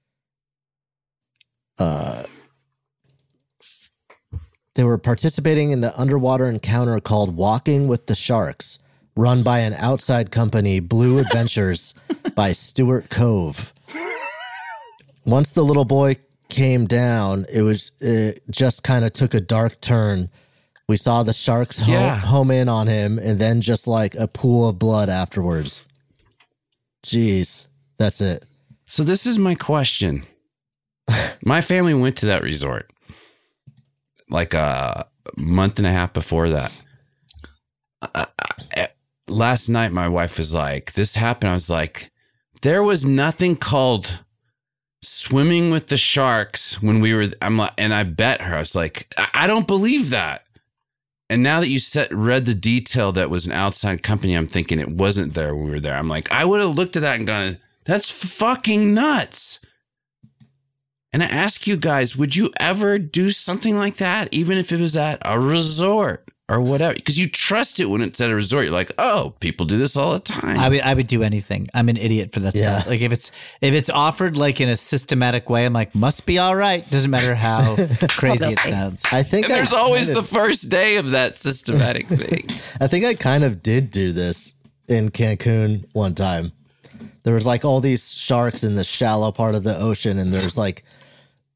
They were participating in the underwater encounter called Walking with the Sharks, run by an outside company, Blue Adventures, by Stuart Cove. Once the little boy came down, it just kind of took a dark turn. We saw the sharks home in on him, and then just like a pool of blood afterwards. Jeez, that's it. So this is my question. My family went to that resort like a month and a half before that. Last night, my wife was like, this happened. I was like, there was nothing called swimming with the sharks when we were, and I bet her, I was like, I don't believe that. And now that you read the detail that was an outside company, I'm thinking it wasn't there when we were there. I'm like, I would have looked at that and gone, that's fucking nuts. And I ask you guys, would you ever do something like that, even if it was at a resort or whatever? Because you trust it when it's at a resort. You're like, oh, people do this all the time. I would do anything. I'm an idiot for that stuff. Like if it's offered like in a systematic way, I'm like, must be all right. Doesn't matter how crazy it sounds. I think and there's always the first day of that systematic thing. I think I kind of did do this in Cancun one time. There was like all these sharks in the shallow part of the ocean, and there's like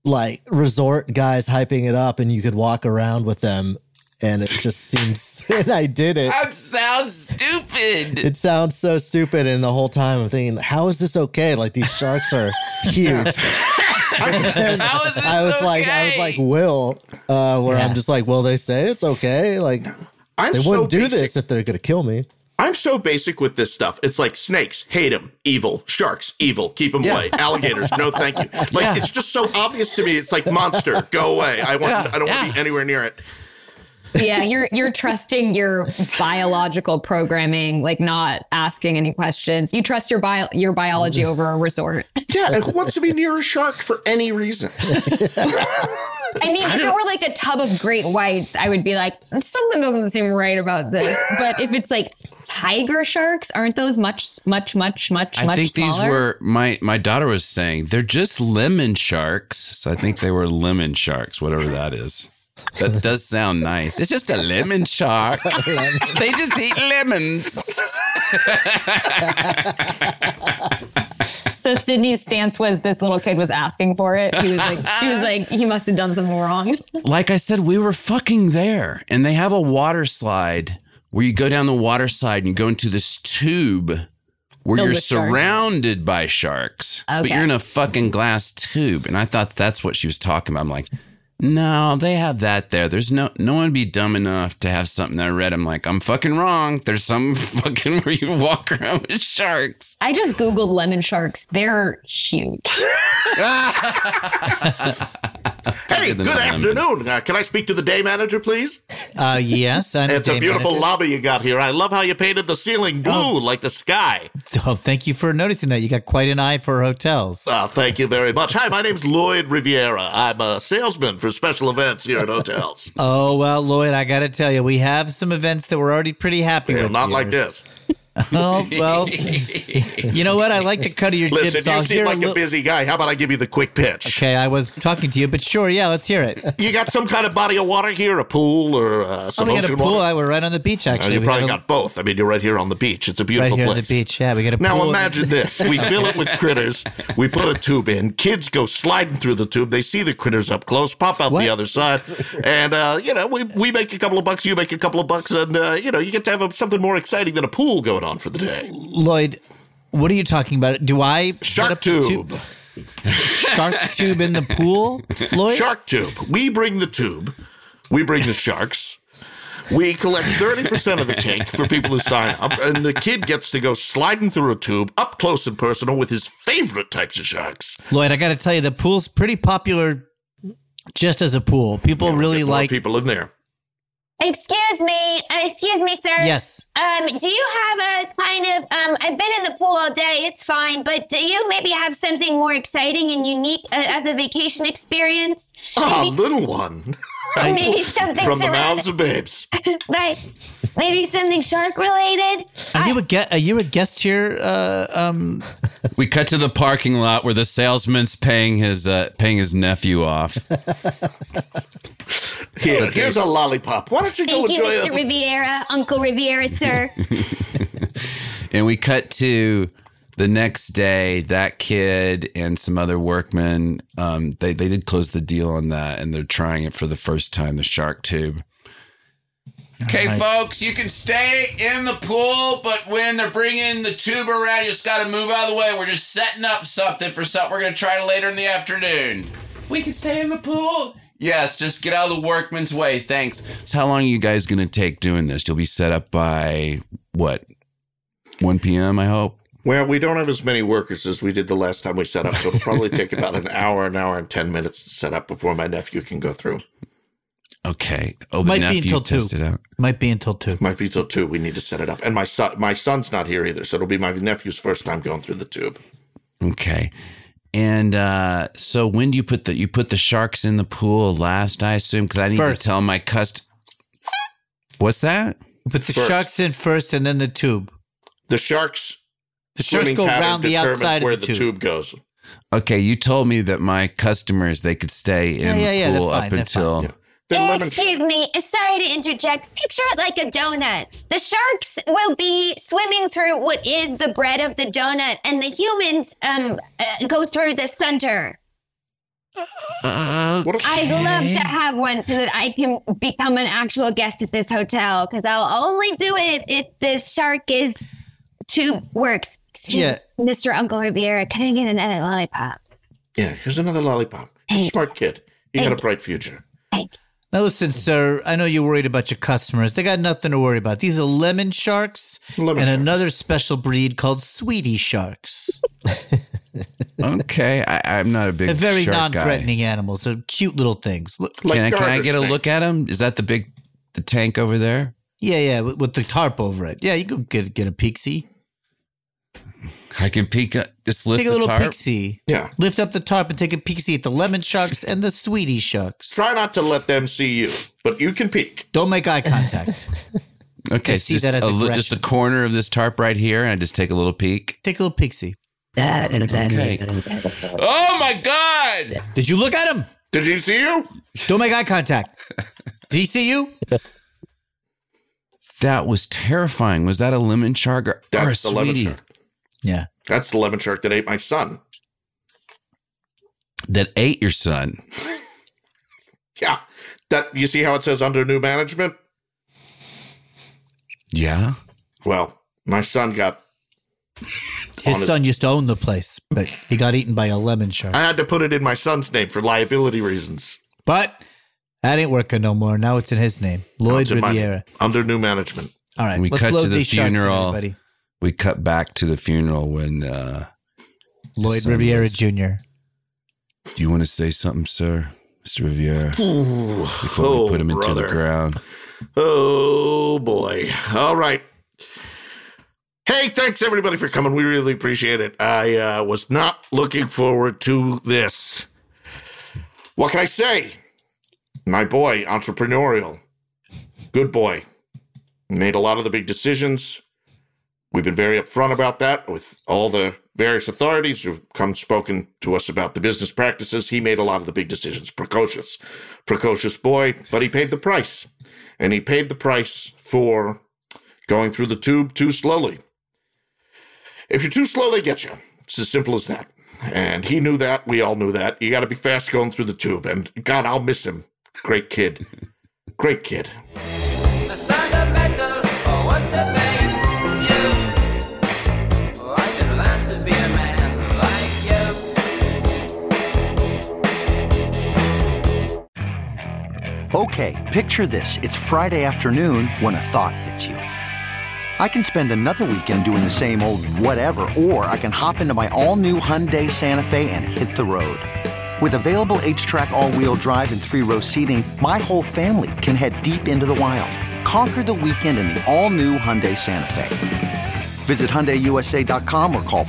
like resort guys hyping it up and you could walk around with them. And it just seems, and I did it. That sounds stupid. It sounds so stupid. And the whole time I'm thinking, how is this okay? Like these sharks are huge. How is this I was okay? like Will, where I'm just like, well, they say it's okay. Like they wouldn't do this if they're going to kill me. I'm so basic with this stuff. It's like snakes, hate them, evil. Sharks, evil, keep them away. Alligators, no thank you. Like it's just so obvious to me. It's like monster, go away. I don't want to be anywhere near it. Yeah, you're trusting your biological programming, like not asking any questions. You trust your biology over a resort. Yeah, and who wants to be near a shark for any reason? I mean, if it were like a tub of great whites, I would be like, something doesn't seem right about this. But if it's like tiger sharks, aren't those much smaller? I think these were, my daughter was saying, they're just lemon sharks. So I think they were lemon sharks, whatever that is. That does sound nice. It's just a lemon shark. They just eat lemons. So Sydney's stance was this little kid was asking for it. He was like, he must have done something wrong. Like I said, we were fucking there. And they have a water slide where you go down the water slide and you go into this tube where you're surrounded by sharks. Okay. But you're in a fucking glass tube. And I thought that's what she was talking about. I'm like, no, they have that there. There's no one would be dumb enough to have something that I read. I'm like, I'm fucking wrong. There's some fucking where you walk around with sharks. I just Googled lemon sharks. They're huge. Hey, good afternoon. Can I speak to the day manager, please? Yes. It's a beautiful lobby you got here. I love how you painted the ceiling blue like the sky. Oh, thank you for noticing that. You got quite an eye for hotels. Thank you very much. Hi, my name's Lloyd Riviera. I'm a salesman for special events here at hotels. Oh, well, Lloyd, I got to tell you, we have some events that we're already pretty happy with. Not like this. Oh, well, you know what? I like the cut of your Listen, jib. you seem like a busy guy. How about I give you the quick pitch? Okay, I was talking to you, but sure, yeah, let's hear it. You got some kind of body of water here, a pool or some we got ocean a pool. water? We're right on the beach, actually. You probably got both. I mean, you're right here on the beach. It's a beautiful place. place. Right here on the beach, yeah. We got a pool. Now imagine this. We fill it with critters. We put a tube in. Kids go sliding through the tube. They see the critters up close, pop out the other side. And, we make a couple of bucks. You make a couple of bucks. And, you get to have something more exciting than a pool going on for the day. Lloyd, what are you talking about? Do I Shark tube? Shark tube in the pool, Lloyd? Shark tube. We bring the tube. We bring the sharks. We collect 30% of the tank for people who sign up, and the kid gets to go sliding through a tube up close and personal with his favorite types of sharks. Lloyd, I got to tell you, the pool's pretty popular just as a pool. People really like people in there. Excuse me, sir. Yes. Do you have a kind of, I've been in the pool all day, it's fine, but do you maybe have something more exciting and unique as a vacation experience? Little one. Maybe something from the mouths of babes. But maybe something shark related. Are you a guest here? We cut to the parking lot where the salesman's paying his nephew off. Here's a lollipop. Why don't you go enjoy it? Thank you, Mr. Riviera, Uncle Riviera, sir. And we cut to the next day. That kid and some other workmen, they did close the deal on that, and they're trying it for the first time, the shark tube. Okay, folks, you can stay in the pool, but when they're bringing the tube around, you just got to move out of the way. We're just setting up something for something we're going to try later in the afternoon. We can stay in the pool. Yes, just get out of the workman's way. Thanks. So how long are you guys going to take doing this? You'll be set up by, 1 p.m., I hope? Well, we don't have as many workers as we did the last time we set up, so it'll probably take about an hour and 10 minutes to set up before my nephew can go through. Okay. Might be until 2. Might be until 2. Might be until 2. We need to set it up. And my son's not here either, so it'll be my nephew's first time going through the tube. Okay. And so when do you put the sharks in the pool last, I assume? Because I need to tell my What's that? Put the sharks in first and then the tube. The sharks go around the outside where of the tube goes. Okay, you told me that my customers, they could stay in the pool up until... Excuse me, sorry to interject. Picture it like a donut. The sharks will be swimming through what is the bread of the donut, and the humans go through the center. I'd love to have one so that I can become an actual guest at this hotel, because I'll only do it if the shark is tube works. Excuse me, Mr. Uncle Riviera, can I get another lollipop? Yeah, here's another lollipop. You're a smart kid. You got a bright future. Now listen, sir, I know you're worried about your customers. They got nothing to worry about. These are lemon sharks another special breed called Sweetie sharks. Okay, I'm not a big They're very shark non-threatening guy. animals. They're cute little things. Can I get a look at them? Is that the tank over there? Yeah, with the tarp over it. Yeah, you can get a peek-see. I can peek, just lift Take a the little tarp? peek-see. Yeah. Lift up the tarp and take a peek-see at the lemon sharks and the Sweetie sharks. Try not to let them see you, but you can peek. Don't make eye contact. Okay, see that as aggression. just a corner of this tarp right here, and I just take a little peek. Take a little peek-see. Okay. Oh my God! Did you look at him? Did he see you? Don't make eye contact. Did he see you? That was terrifying. Was that a lemon shark or a That's the lemon Sweetie? shark. Yeah. That's the lemon shark that ate my son. That ate your son? Yeah. You see how it says under new management? Yeah. Well, my son got... His son used to own the place, but he got eaten by a lemon shark. I had to put it in my son's name for liability reasons. But that ain't working no more. Now it's in his name, Lloyd Riviera. Under new management. All right, We let's cut load to the these sharks in, funeral. everybody. We cut back to the funeral when Lloyd son Riviera was- Jr. Do you want to say something, sir, Mr. Riviera? Ooh, Before we put him into the ground. Oh, boy. All right. Hey, thanks everybody for coming. We really appreciate it. I was not looking forward to this. What can I say? My boy, entrepreneurial. Good boy. Made a lot of the big decisions. We've been very upfront about that with all the various authorities who've spoken to us about the business practices. He made a lot of the big decisions. Precocious boy, but he paid the price. And he paid the price for going through the tube too slowly. If you're too slow, they get you. It's as simple as that. And he knew that. We all knew that. You got to be fast going through the tube. And God, I'll miss him. Great kid. Great kid. Okay, picture this. It's Friday afternoon when a thought hits you. I can spend another weekend doing the same old whatever, or I can hop into my all-new Hyundai Santa Fe and hit the road. With available H-Track all-wheel drive and 3-row seating, my whole family can head deep into the wild. Conquer the weekend in the all-new Hyundai Santa Fe. Visit HyundaiUSA.com or call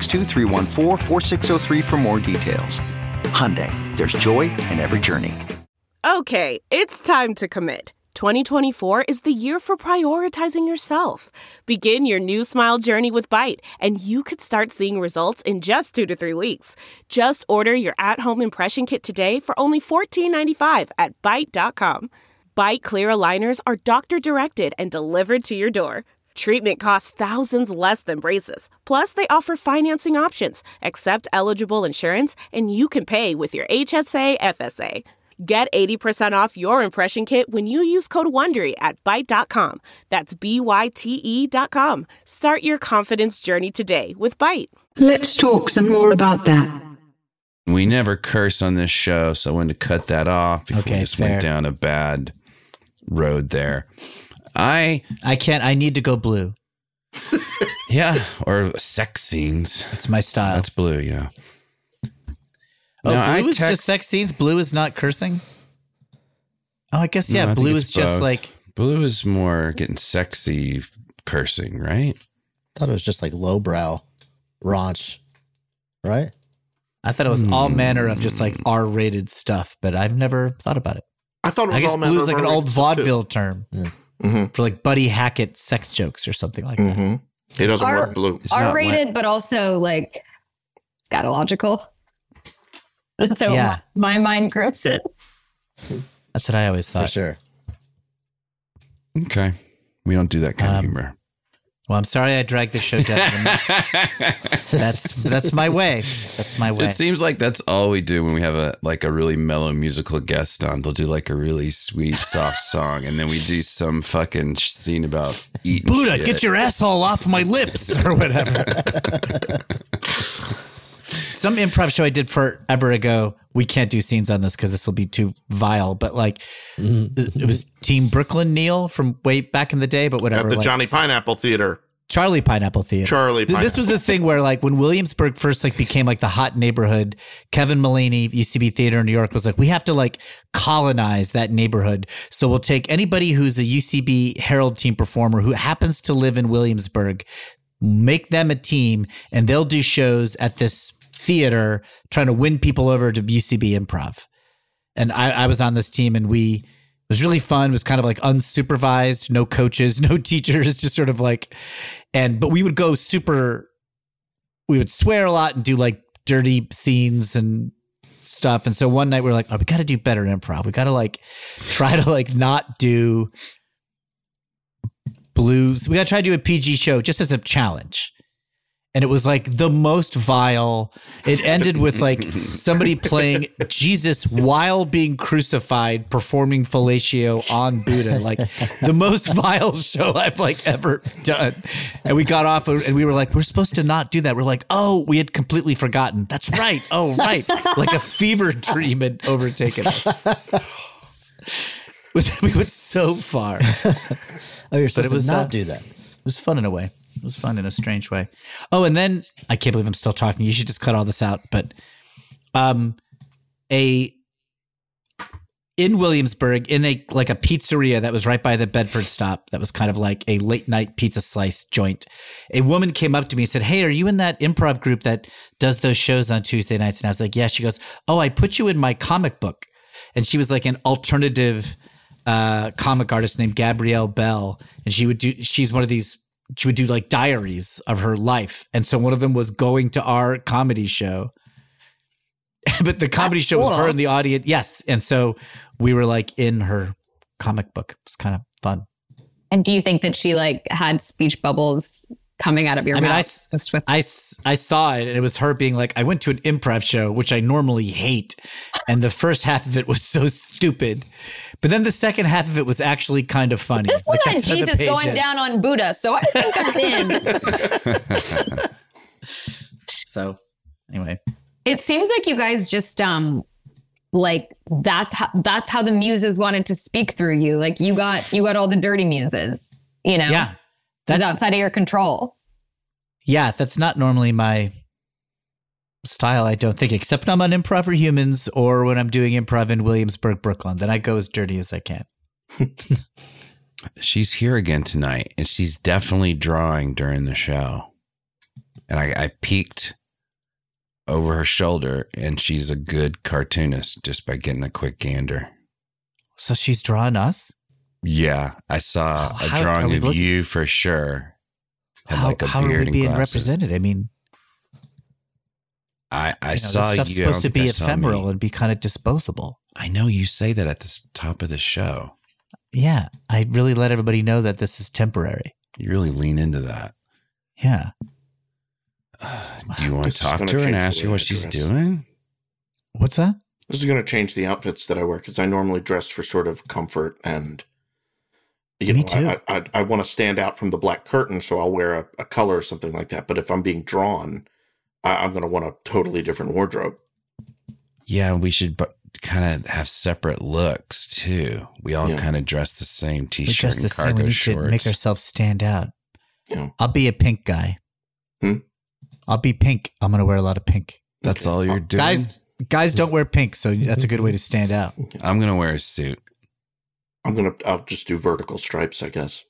562-314-4603 for more details. Hyundai, there's joy in every journey. Okay, it's time to commit. 2024 is the year for prioritizing yourself. Begin your new smile journey with Byte, and you could start seeing results in just 2 to 3 weeks. Just order your at-home impression kit today for only $14.95 at Byte.com. Byte Clear aligners are doctor-directed and delivered to your door. Treatment costs thousands less than braces. Plus, they offer financing options, accept eligible insurance, and you can pay with your HSA FSA. Get 80% off your impression kit when you use code WONDERY at Byte.com. That's BYTE.com. Start your confidence journey today with Byte. Let's talk some more about that. We never curse on this show, so I wanted to cut that off before we just fair. went down a bad road there. I can't. I need to go blue. Yeah, or sex scenes. It's my style. That's blue, yeah. Oh, Now, blue is just sex scenes? Blue is not cursing? Oh, I guess, yeah. No, I think blue it's is just both. like... Blue is more getting sexy cursing, right? Thought it was just like lowbrow raunch, right? I thought it was all manner of just like R-rated stuff, but I've never thought about it. I thought it was guess all manner blue is of like an old R-rated stuff, too. vaudeville term for like Buddy Hackett sex jokes or something like that. He doesn't work blue. R-rated, but also like scatological. So Yeah. my mind grips it. That's what I always thought. For sure. Okay. We don't do that kind of humor. Well, I'm sorry I dragged the show down. That's my way. That's my way. It seems like that's all we do when we have a really mellow musical guest on. They'll do like a really sweet, soft song, and then we do some fucking scene about eating Buddha, shit. get your asshole off my lips or whatever. Some improv show I did forever ago. We can't do scenes on this because this will be too vile. But like, it was Team Brooklyn Neil from way back in the day. But whatever. At the Johnny Pineapple Theater. Charlie Pineapple Theater. This was a thing where like when Williamsburg first like became like the hot neighborhood, Kevin Mullaney, UCB Theater in New York was like, we have to like colonize that neighborhood. So we'll take anybody who's a UCB Herald team performer who happens to live in Williamsburg, make them a team, and they'll do shows at this theater trying to win people over to UCB Improv. And I was on this team, and it was really fun. It was kind of like unsupervised, no coaches, no teachers, just sort of like, but we would go we would swear a lot and do like dirty scenes and stuff. And so one night we were like, oh, we got to do better improv. We got to like try to like not do blues. We got to try to do a PG show just as a challenge. And it was like the most vile. It ended with like somebody playing Jesus while being crucified, performing fellatio on Buddha. Like the most vile show I've like ever done. And we got off and we were like, we're supposed to not do that. We're like, oh, we had completely forgotten. That's right. Oh, right. Like a fever dream had overtaken us. We went so far. Oh, you're supposed to not do that. It was fun in a way. It was fun in a strange way. Oh, and then I can't believe I'm still talking. You should just cut all this out. But in Williamsburg, in a pizzeria that was right by the Bedford stop, that was kind of like a late night pizza slice joint, a woman came up to me and said, "Hey, are you in that improv group that does those shows on Tuesday nights?" And I was like, "Yeah." She goes, "Oh, I put you in my comic book." And she was like an alternative comic artist named Gabrielle Bell, and she would do like diaries of her life. And so one of them was going to our comedy show. But the comedy show was her in the audience. Yes. And so we were like in her comic book. It was kind of fun. And do you think that she like had speech bubbles coming out of your mouth? I saw it, and it was her being like, I went to an improv show, which I normally hate. And the first half of it was so stupid. But then the second half of it was actually kind of funny. This one had Jesus going down on Buddha, so I think I'm in. So anyway. It seems like you guys just like that's how the muses wanted to speak through you. Like you got all the dirty muses, you know? Yeah. That's outside of your control. Yeah, that's not normally my style, I don't think, except when I'm on Improv for Humans or when I'm doing improv in Williamsburg, Brooklyn. Then I go as dirty as I can. She's here again tonight, and she's definitely drawing during the show. And I peeked over her shoulder, and she's a good cartoonist just by getting a quick gander. So she's drawing us? Yeah, I saw a drawing of you for sure. How are we being represented? I mean, I saw you. Stuff's supposed to be ephemeral and be kind of disposable. I know you say that at the top of the show. Yeah, I really let everybody know that this is temporary. You really lean into that. Yeah. Do you want to talk to her and ask her what she's doing? What's that? This is going to change the outfits that I wear because I normally dress for sort of comfort and, Me too. I want to stand out from the black curtain, so I'll wear a color or something like that. But if I'm being drawn, I'm going to want a totally different wardrobe. Yeah, we should kind of have separate looks too. We all kind of dress the same t-shirt and cargo we need shorts. to make ourselves stand out. Yeah. I'll be a pink guy. I'll be pink. I'm going to wear a lot of pink. That's all you're doing? Guys don't wear pink, so that's a good way to stand out. I'm going to wear a suit. I'll just do vertical stripes, I guess.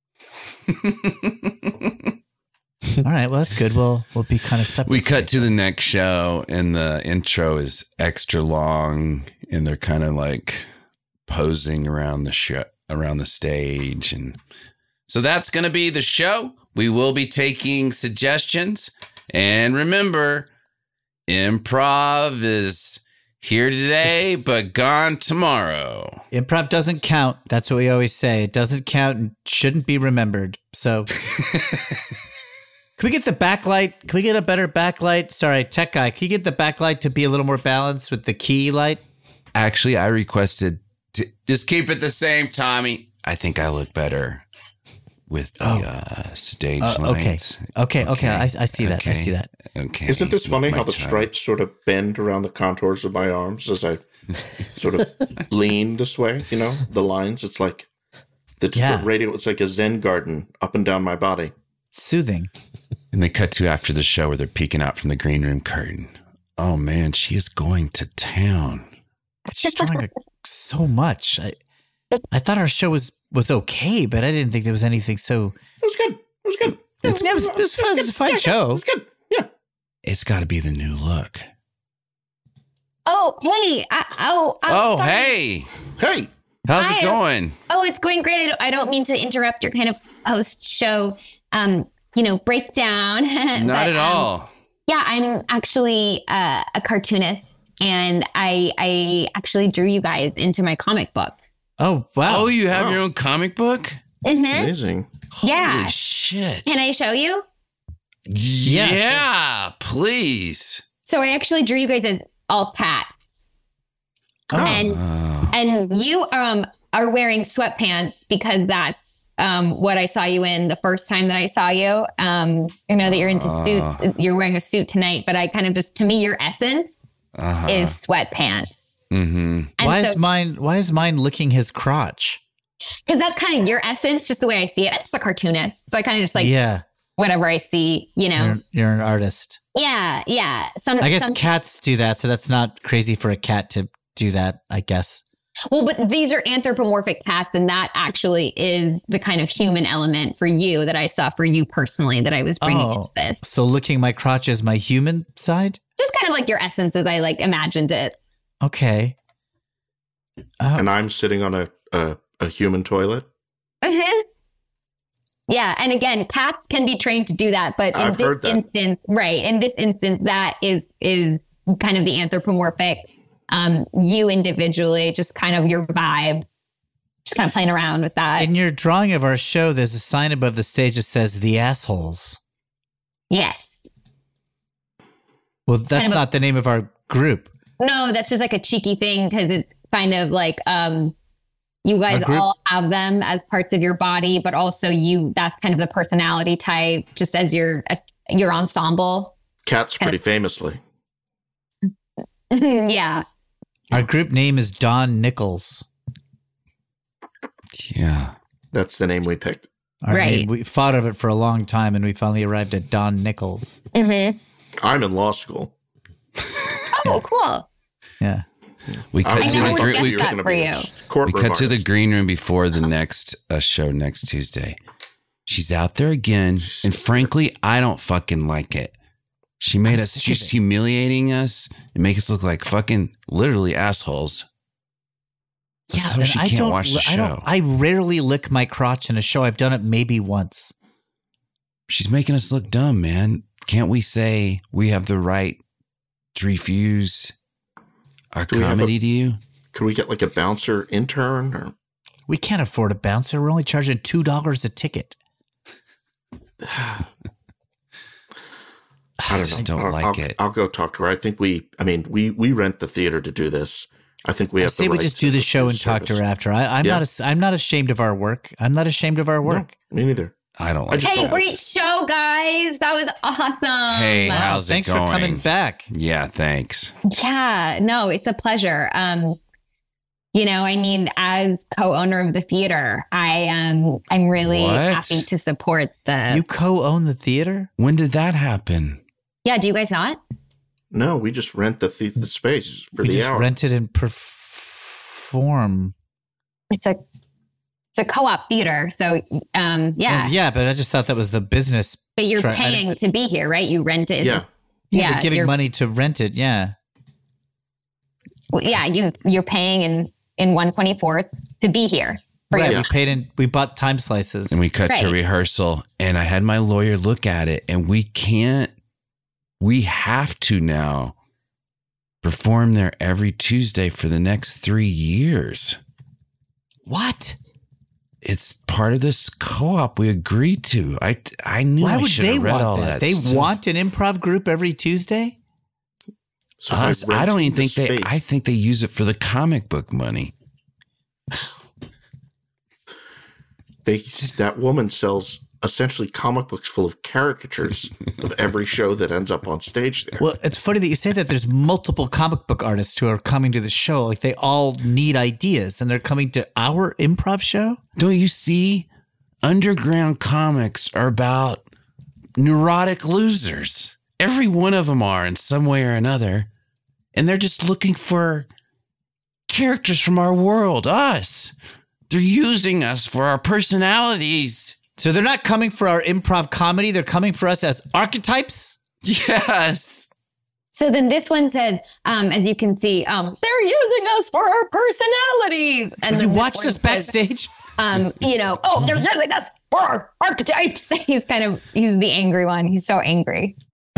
All right, well, that's good. We'll be kind of separate. We cut to the next show, and the intro is extra long, and they're kind of like posing around the stage, and so that's going to be the show. We will be taking suggestions, and remember, improv is Here today, but gone tomorrow. Improv doesn't count. That's what we always say. It doesn't count and shouldn't be remembered. So, can we get the backlight? Can we get a better backlight? Sorry, tech guy. Can you get the backlight to be a little more balanced with the key light? Actually, I requested to just keep it the same, Tommy. I think I look better with the stage lights. Okay. I see that. I see that. Okay. Isn't this funny how the tie. stripes sort of bend around the contours of my arms as I sort of lean this way? You know, the lines. It's like the radio. It's like a Zen garden up and down my body. Soothing. And they cut to after the show where they're peeking out from the green room curtain. Oh man, she is going to town. She's trying so much. I thought our show was okay, but I didn't think there was anything so. It was good. It was a fine show. It was good. Yeah. It's got to be the new look. Oh, hey. Sorry. Hey. Hey. How's it going? Oh, it's going great. I don't mean to interrupt your kind of post show, breakdown. Not at all. Yeah, I'm actually a cartoonist, and I actually drew you guys into my comic book. Oh, wow. Oh, you have your own comic book? Mm-hmm. Amazing. Yeah. Holy shit. Can I show you? Yeah, please. So I actually drew you guys as all cats. Oh. And you are wearing sweatpants because that's what I saw you in the first time that I saw you. I know that you're into suits. You're wearing a suit tonight, but I kind of just, to me, your essence is sweatpants. Mm-hmm. Why is mine licking his crotch? Because that's kind of your essence, just the way I see it. I'm just a cartoonist. So I kind of just whatever I see, You're an artist. Yeah. I guess cats do that, so that's not crazy for a cat to do that, I guess. Well, but these are anthropomorphic cats, and that actually is the kind of human element for you that I saw for you personally that I was bringing into this. So licking my crotch is my human side? Just kind of like your essence as I imagined it. Okay. And I'm sitting on a human toilet. Mm-hmm. Yeah, and again, cats can be trained to do that, but in this instance, that is kind of the anthropomorphic. You individually, just kind of your vibe, just kind of playing around with that. In your drawing of our show, there's a sign above the stage that says "The Assholes." Yes. Well, that's kind of not the name of our group. No, that's just like a cheeky thing because it's kind of like you guys all have them as parts of your body, but also that's kind of the personality type, just as your ensemble. Cats pretty famously. Yeah. Our group name is Don Nichols. Yeah. That's the name we picked. We thought of it for a long time, and we finally arrived at Don Nichols. Mm-hmm. I'm in law school. Oh, cool. Yeah. We cut to the green room before the next show next Tuesday. She's out there again, and frankly, I don't fucking like it. She's humiliating us and make us look like fucking literally assholes. Let's tell her she can't watch the show. I rarely lick my crotch in a show. I've done it maybe once. She's making us look dumb, man. Can't we say we have the right to refuse our comedy to you? Could we get like a bouncer intern? Or? We can't afford a bouncer. We're only charging $2 a ticket. I don't like it. I'll go talk to her. I think we rent the theater to do this. I think we have to. We just do the show and talk to her after. I'm not ashamed of our work. I'm not ashamed of our work. No, me neither. I don't like it. Hey, great show, guys. That was awesome. Hey, how's it going? Thanks for coming back. Yeah, thanks. Yeah, no, it's a pleasure. As co-owner of the theater, I'm really happy to support the. You co-own the theater? When did that happen? Yeah, do you guys not? No, we just rent the space for the hour. We just rent it and perform. It's a co-op theater, so yeah. Yeah, but I just thought that was the business. But you're paying to be here, right? You rent it. Yeah. Yeah, you're giving money to rent it. Yeah. Well, yeah, you're paying in 1/24 to be here. We bought time slices. And we cut to rehearsal, and I had my lawyer look at it, and we have to now perform there every Tuesday for the next 3 years. What? It's part of this co-op we agreed to. I knew Why I would should have they read want all that? that. They stuff. want an improv group every Tuesday? So I don't even think space. I think they use it for the comic book money. That woman sells essentially comic books full of caricatures of every show that ends up on stage there. Well, it's funny that you say that. There's multiple comic book artists who are coming to the show. Like they all need ideas, and they're coming to our improv show. Don't you see? Underground comics are about neurotic losers. Every one of them are in some way or another. And they're just looking for characters from our world, us. They're using us for our personalities. So they're not coming for our improv comedy. They're coming for us as archetypes. Yes. So then this one says, as you can see, they're using us for our personalities. And you then this watched one us backstage? they're using us for our archetypes. He's the angry one. He's so angry.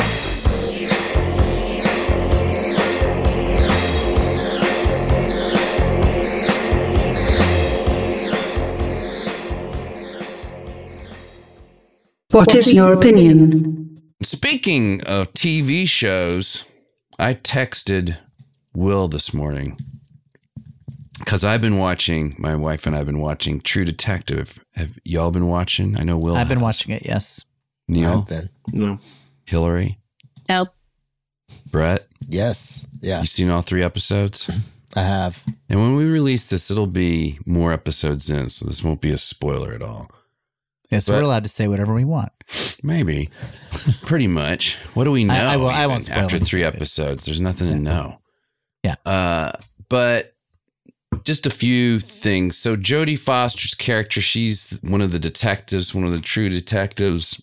What is your opinion? Speaking of TV shows, I texted Will this morning because my wife and I have been watching True Detective. Have y'all been watching? I know Will. I've been watching it, yes. Neil? I've been. No. Hillary? Nope. Brett? Yes. Yeah. You seen all 3 episodes? I have. And when we release this, it'll be more episodes in, so this won't be a spoiler at all. Yes, we're allowed to say whatever we want. Maybe. Pretty much. What do we know? I won't spoil after anything. 3 episodes. There's nothing to know. Yeah. But just a few things. So Jodie Foster's character, she's one of the detectives, one of the true detectives.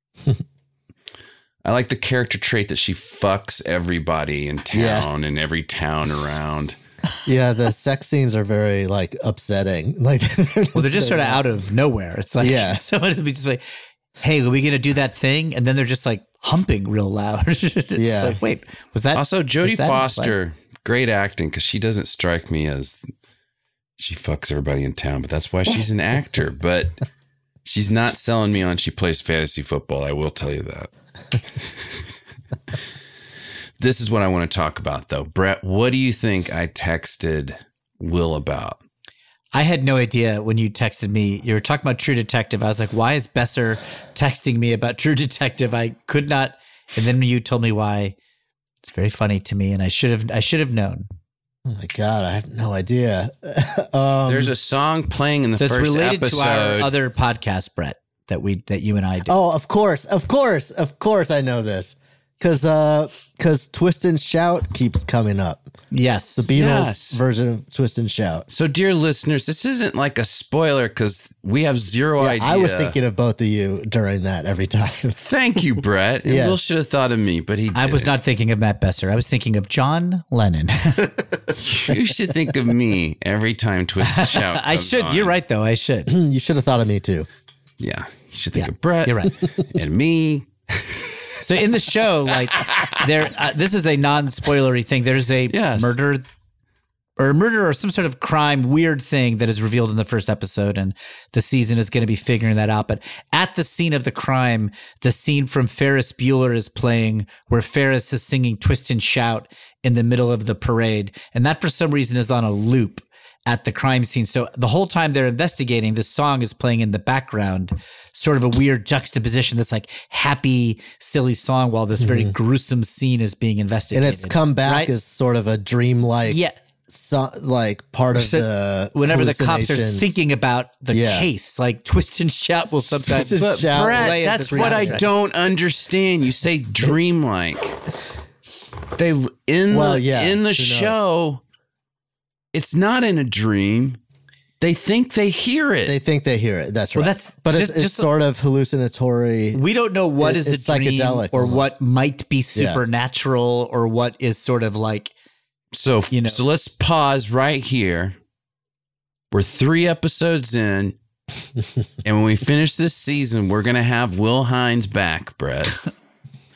I like the character trait that she fucks everybody in town and every town around. Yeah, the sex scenes are very like upsetting. Like, well, they're just sort of out of nowhere. It's like someone would be just like, "Hey, are we gonna do that thing?" And then they're just like humping real loud. It's like, wait, was that also Jodie that Foster? Great acting because she doesn't strike me as she fucks everybody in town, but that's why she's an actor. But she's not selling me on she plays fantasy football. I will tell you that. This is what I want to talk about, though. Brett, what do you think I texted Will about? I had no idea when you texted me. You were talking about True Detective. I was like, why is Besser texting me about True Detective? I could not. And then you told me why. It's very funny to me, and I should have known. Oh my God, I have no idea. There's a song playing in the first episode. It's related to our other podcast, Brett, that you and I did. Oh, of course, I know this because Twist and Shout keeps coming up. Yes, the Beatles version of Twist and Shout. So, dear listeners, this isn't like a spoiler because we have zero idea. I was thinking of both of you during that every time. Thank you, Brett. Yes. Will should have thought of me, but he didn't. I was not thinking of Matt Besser. I was thinking of John Lennon. You should think of me every time Twist and Shout. I should. On. You're right, though. I should. You should have thought of me too. Yeah, you should think of Brett. You're right. And me. So in the show, like this is a non-spoilery thing. There's a murder or some sort of crime, weird thing that is revealed in the first episode, and the season is going to be figuring that out. But at the scene of the crime, the scene from Ferris Bueller is playing, where Ferris is singing "Twist and Shout" in the middle of the parade, and that for some reason is on a loop at the crime scene. So the whole time they're investigating, this song is playing in the background, sort of a weird juxtaposition, this like happy, silly song while this very gruesome scene is being investigated. And it's come back as sort of a dreamlike, like part of the whenever the cops are thinking about the case, like Twist and Shout will sometimes. But Brett, that's what I don't understand. You say dreamlike. They in the show. It's not in a dream. They think they hear it. They think they hear it. That's right. Well, that's but just, it's sort of hallucinatory. We don't know what is a dream psychedelic or almost. what might be supernatural or what is sort of like. So let's pause right here. We're 3 episodes in, and when we finish this season, we're going to have Will Hines back, Brett.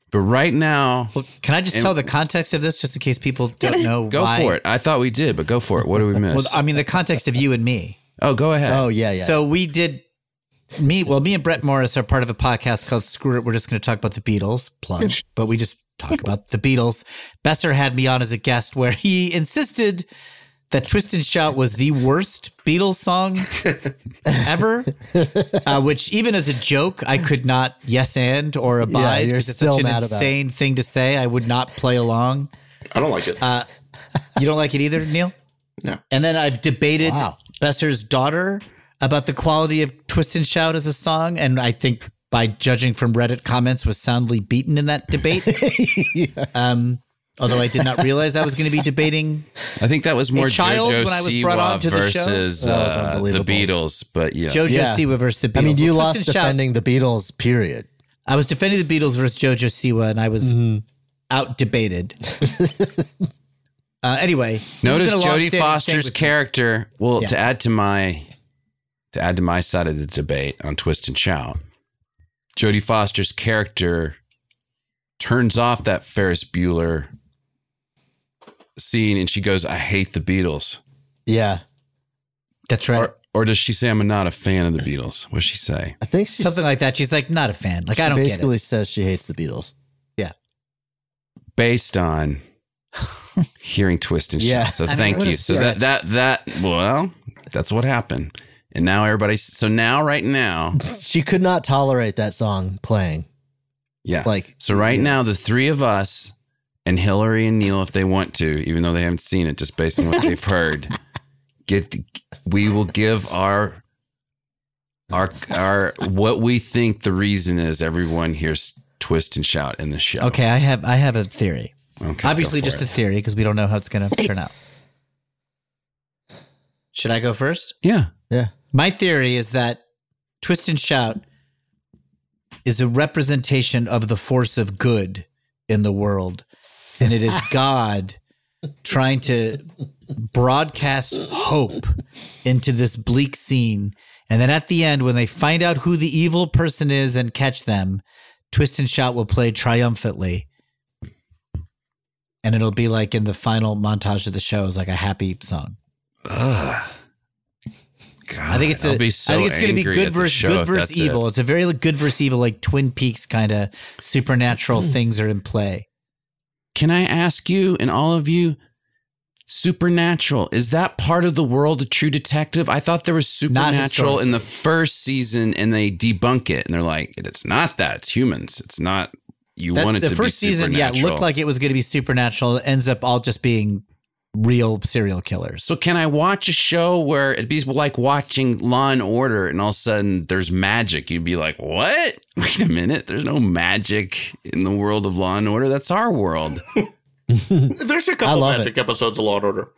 But right now, well, can I just tell the context of this, just in case people don't know? Go for it. I thought we did, but go for it. What did we miss? Well, I mean, the context of you and me. Oh, go ahead. Oh, yeah. So we did. Me and Brett Morris are part of a podcast called Screw It. We're just going to talk about the Beatles. Plug, but we just talk about the Beatles. Besser had me on as a guest, where he insisted that Twist and Shout was the worst Beatles song ever, which even as a joke, I could not yes and or abide. Yeah, you're it's still such an mad about insane thing to say. I would not play along. I don't like it. You don't like it either, Neil? No. And then I've debated Besser's daughter about the quality of Twist and Shout as a song, and I think by judging from Reddit comments was soundly beaten in that debate. Although I did not realize I was going to be debating. I think that was more JoJo when I was brought on to versus the Beatles, but yeah. JoJo Siwa versus the Beatles. I mean, you lost defending the Beatles, period. I was defending the Beatles versus JoJo Siwa, and I was out debated. Anyway. Notice Jodie Foster's character, to add to my side of the debate on Twist and Shout, Jodie Foster's character turns off that Ferris Bueller scene and she goes, I hate the Beatles. Yeah. That's right. Or does she say, I'm not a fan of the Beatles? What does she say? I think something like that. She's like, not a fan. Like, I don't get it. She basically says she hates the Beatles. Yeah. Based on hearing Twist and Shout. So thank you. So that's what happened. And now right now. She could not tolerate that song playing. Yeah. Now, the three of us and Hillary and Neil, if they want to, even though they haven't seen it, just based on what they've heard, we will give our what we think the reason is everyone hears Twist and Shout in the show. Okay, I have a theory. Okay, obviously just a theory because we don't know how it's going to turn out. Should I go first? Yeah. Yeah. My theory is that Twist and Shout is a representation of the force of good in the world. And it is God trying to broadcast hope into this bleak scene. And then at the end, when they find out who the evil person is and catch them, Twist and Shout will play triumphantly. And it'll be like in the final montage of the show is like a happy song. God, I think it's going to be good versus evil. It's a very good versus evil, like Twin Peaks kind of supernatural things are in play. Can I ask you and all of you, supernatural, is that part of the world of True Detective? I thought there was supernatural in the first season and they debunk it and they're like, it's not that, it's humans. It's not, want it to be supernatural. The first season, looked like it was going to be supernatural. It ends up all just being real serial killers. So can I watch a show where it'd be like watching Law and Order and all of a sudden there's magic? You'd be like, what? Wait a minute. There's no magic in the world of Law and Order. That's our world. There's a couple magic episodes of Law and Order.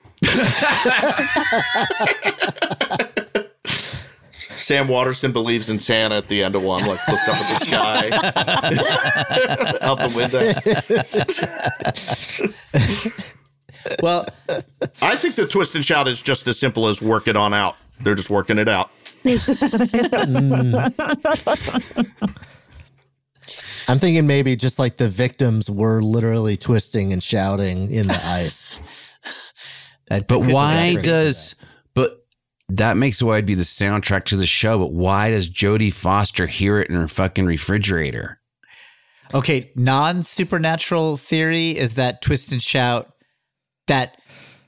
Sam Waterston believes in Santa at the end of one, like looks up at the sky out the window. Well, I think the Twist and Shout is just as simple as work it on out. They're just working it out. I'm thinking maybe just like the victims were literally twisting and shouting in the ice. But that makes why it'd be the soundtrack to the show. But why does Jodie Foster hear it in her fucking refrigerator? Okay, non-supernatural theory is that Twist and Shout, that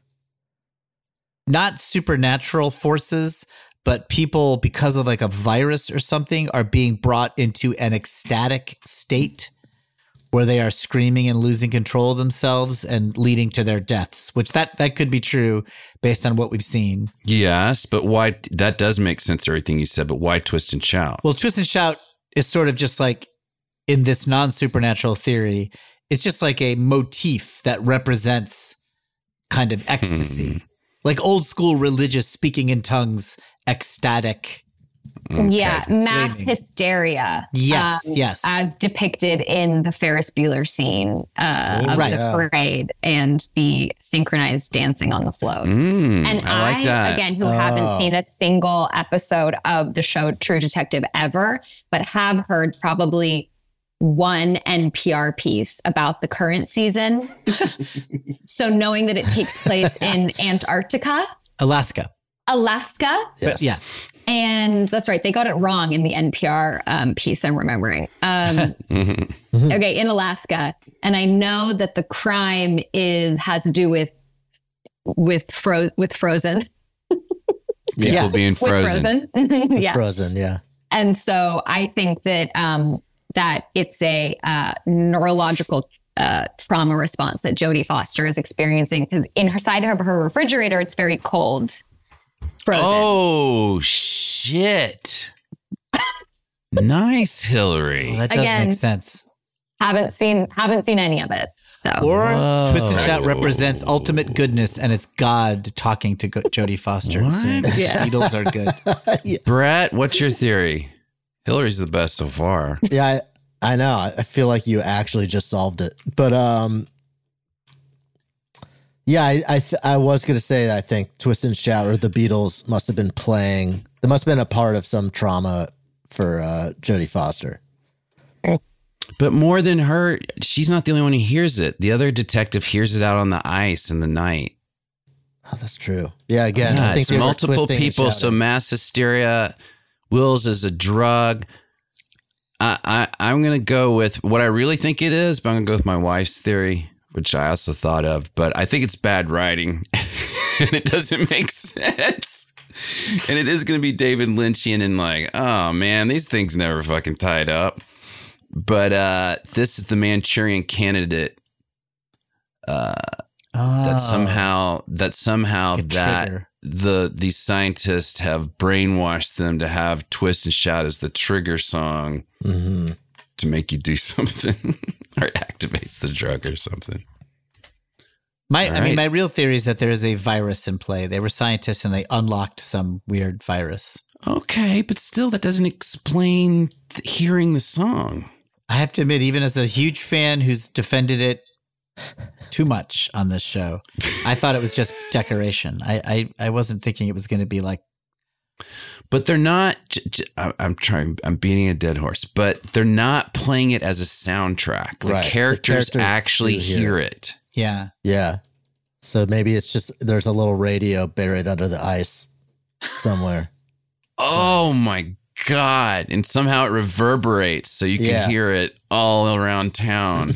not supernatural forces, but people, because of like a virus or something, are being brought into an ecstatic state where they are screaming and losing control of themselves and leading to their deaths, which that could be true based on what we've seen. Yes, but why? That does make sense, everything you said, but why Twist and Shout? Well, Twist and Shout is sort of just like, in this non-supernatural theory, it's just like a motif that represents kind of ecstasy, like old school religious speaking in tongues, ecstatic. Yeah, mass hysteria. Yes. As depicted in the Ferris Bueller scene of the parade and the synchronized dancing on the float. And I like that. Again, who haven't seen a single episode of the show True Detective ever, but have heard probably one NPR piece about the current season. So knowing that it takes place in Antarctica. Alaska. Yes. Yeah. And that's right. They got it wrong in the NPR piece I'm remembering. Okay, in Alaska. And I know that the crime has to do with Frozen. People being frozen. Yeah. Frozen, yeah. And so I think that that it's a neurological trauma response that Jodie Foster is experiencing, because inside of her refrigerator, it's very cold. Frozen. Oh, shit. Nice, Hillary. Well, that does make sense. Haven't seen any of it. So Or Twist and Shout represents ultimate goodness, and it's God talking to Jodie Foster saying the Beatles are good. Brett, what's your theory? Hillary's the best so far. Yeah, I know. I feel like you actually just solved it. But yeah, I was going to say that I think Twist and Shout or the Beatles must have been playing. There must have been a part of some trauma for Jodie Foster. But more than her, she's not the only one who hears it. The other detective hears it out on the ice in the night. Oh, that's true. Yeah, again, I think it's multiple people. So mass hysteria. Will's is a drug. I'm going to go with what I really think it is, but I'm going to go with my wife's theory, which I also thought of. But I think it's bad writing, and it doesn't make sense. And it is going to be David Lynchian and like, oh, man, these things never fucking tied up. But this is the Manchurian Candidate that somehow these scientists have brainwashed them to have Twist and Shout as the trigger song to make you do something or activates the drug or something. My real theory is that there is a virus in play. They were scientists and they unlocked some weird virus. Okay, but still that doesn't explain hearing the song. I have to admit, even as a huge fan who's defended it too much on this show, I thought it was just decoration. I wasn't thinking it was going to be like. But they're not. I'm beating a dead horse. But they're not playing it as a soundtrack. The characters actually hear it. Yeah. Yeah. So maybe it's just there's a little radio buried under the ice somewhere. Oh my God. And somehow it reverberates so you can hear it all around town.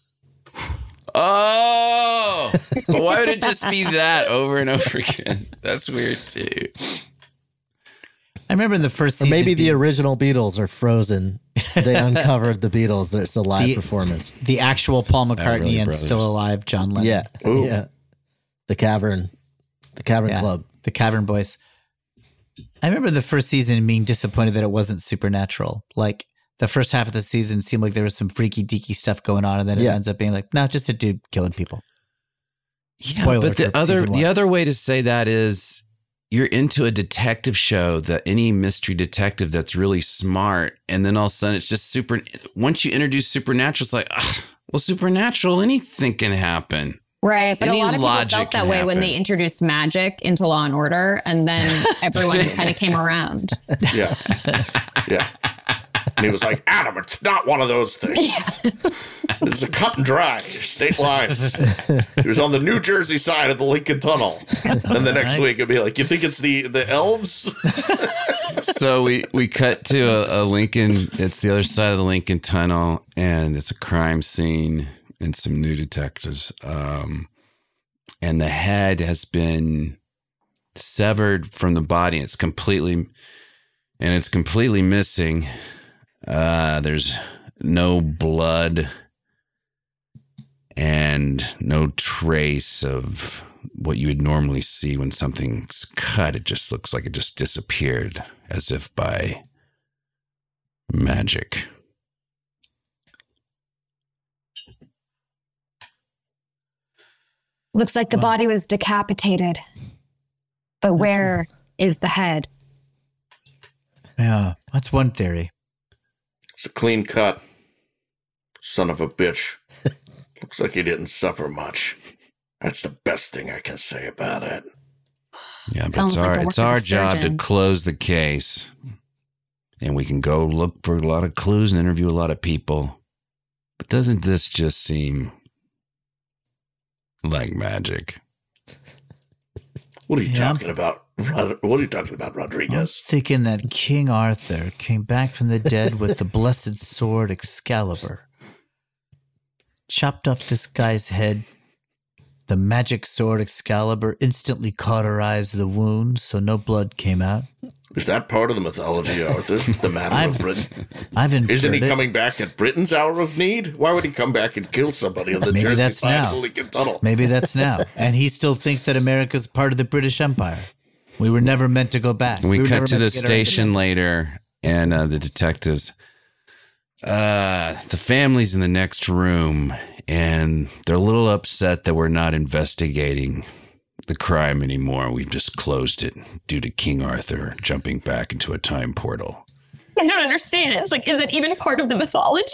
Oh, but why would it just be that over and over again? That's weird too. I remember in the first season. Or maybe the original Beatles are frozen. They uncovered the Beatles. It's a live performance. The actual Paul McCartney and still alive John Lennon. Yeah. Ooh. Yeah. The Cavern Club. The Cavern Boys. I remember the first season being disappointed that it wasn't supernatural. Like the first half of the season seemed like there was some freaky deaky stuff going on, and then it ends up being like, no, just a dude killing people. Yeah, Spoiler but the other way to say that is you're into a detective show, that any mystery detective that's really smart, and then all of a sudden it's just super. Once you introduce supernatural, it's like, well, supernatural, anything can happen. Right, but Any a lot of people logic felt that can way when happen. they introduced magic into Law and Order, and then everyone kind of came around. Yeah. Yeah. And he was like, Adam, it's not one of those things. This is a cut and dry state lines. He was on the New Jersey side of the Lincoln Tunnel. And the next week it'd be like, you think it's the elves? So we cut to a Lincoln. It's the other side of the Lincoln Tunnel, and it's a crime scene and some new detectives. And the head has been severed from the body. It's completely missing. There's no blood and no trace of what you would normally see when something's cut. It just looks like it just disappeared, as if by magic. Looks like the body was decapitated. But where is the head? Yeah, that's one theory. It's a clean cut. Son of a bitch. Looks like he didn't suffer much. That's the best thing I can say about it. Yeah, but it's our job to close the case. And we can go look for a lot of clues and interview a lot of people. But doesn't this just seem like magic? What are you talking about? What are you talking about, Rodriguez? I'm thinking that King Arthur came back from the dead with the blessed sword Excalibur. Chopped off this guy's head. The magic sword Excalibur instantly cauterized the wound, so no blood came out. Is that part of the mythology, Arthur? The Matter of Britain? I've inferred Isn't he it. coming back at Britain's hour of need? Why would he come back and kill somebody on the Maybe Jersey that's side now. of the Lincoln Tunnel? Maybe that's now. And he still thinks that America's part of the British Empire. We were never meant to go back. We were cut never to meant the get our station independence. later, and the detectives. The family's in the next room, and they're a little upset that we're not investigating the crime anymore. We've just closed it due to King Arthur jumping back into a time portal. I don't understand. It's like, is it even part of the mythology?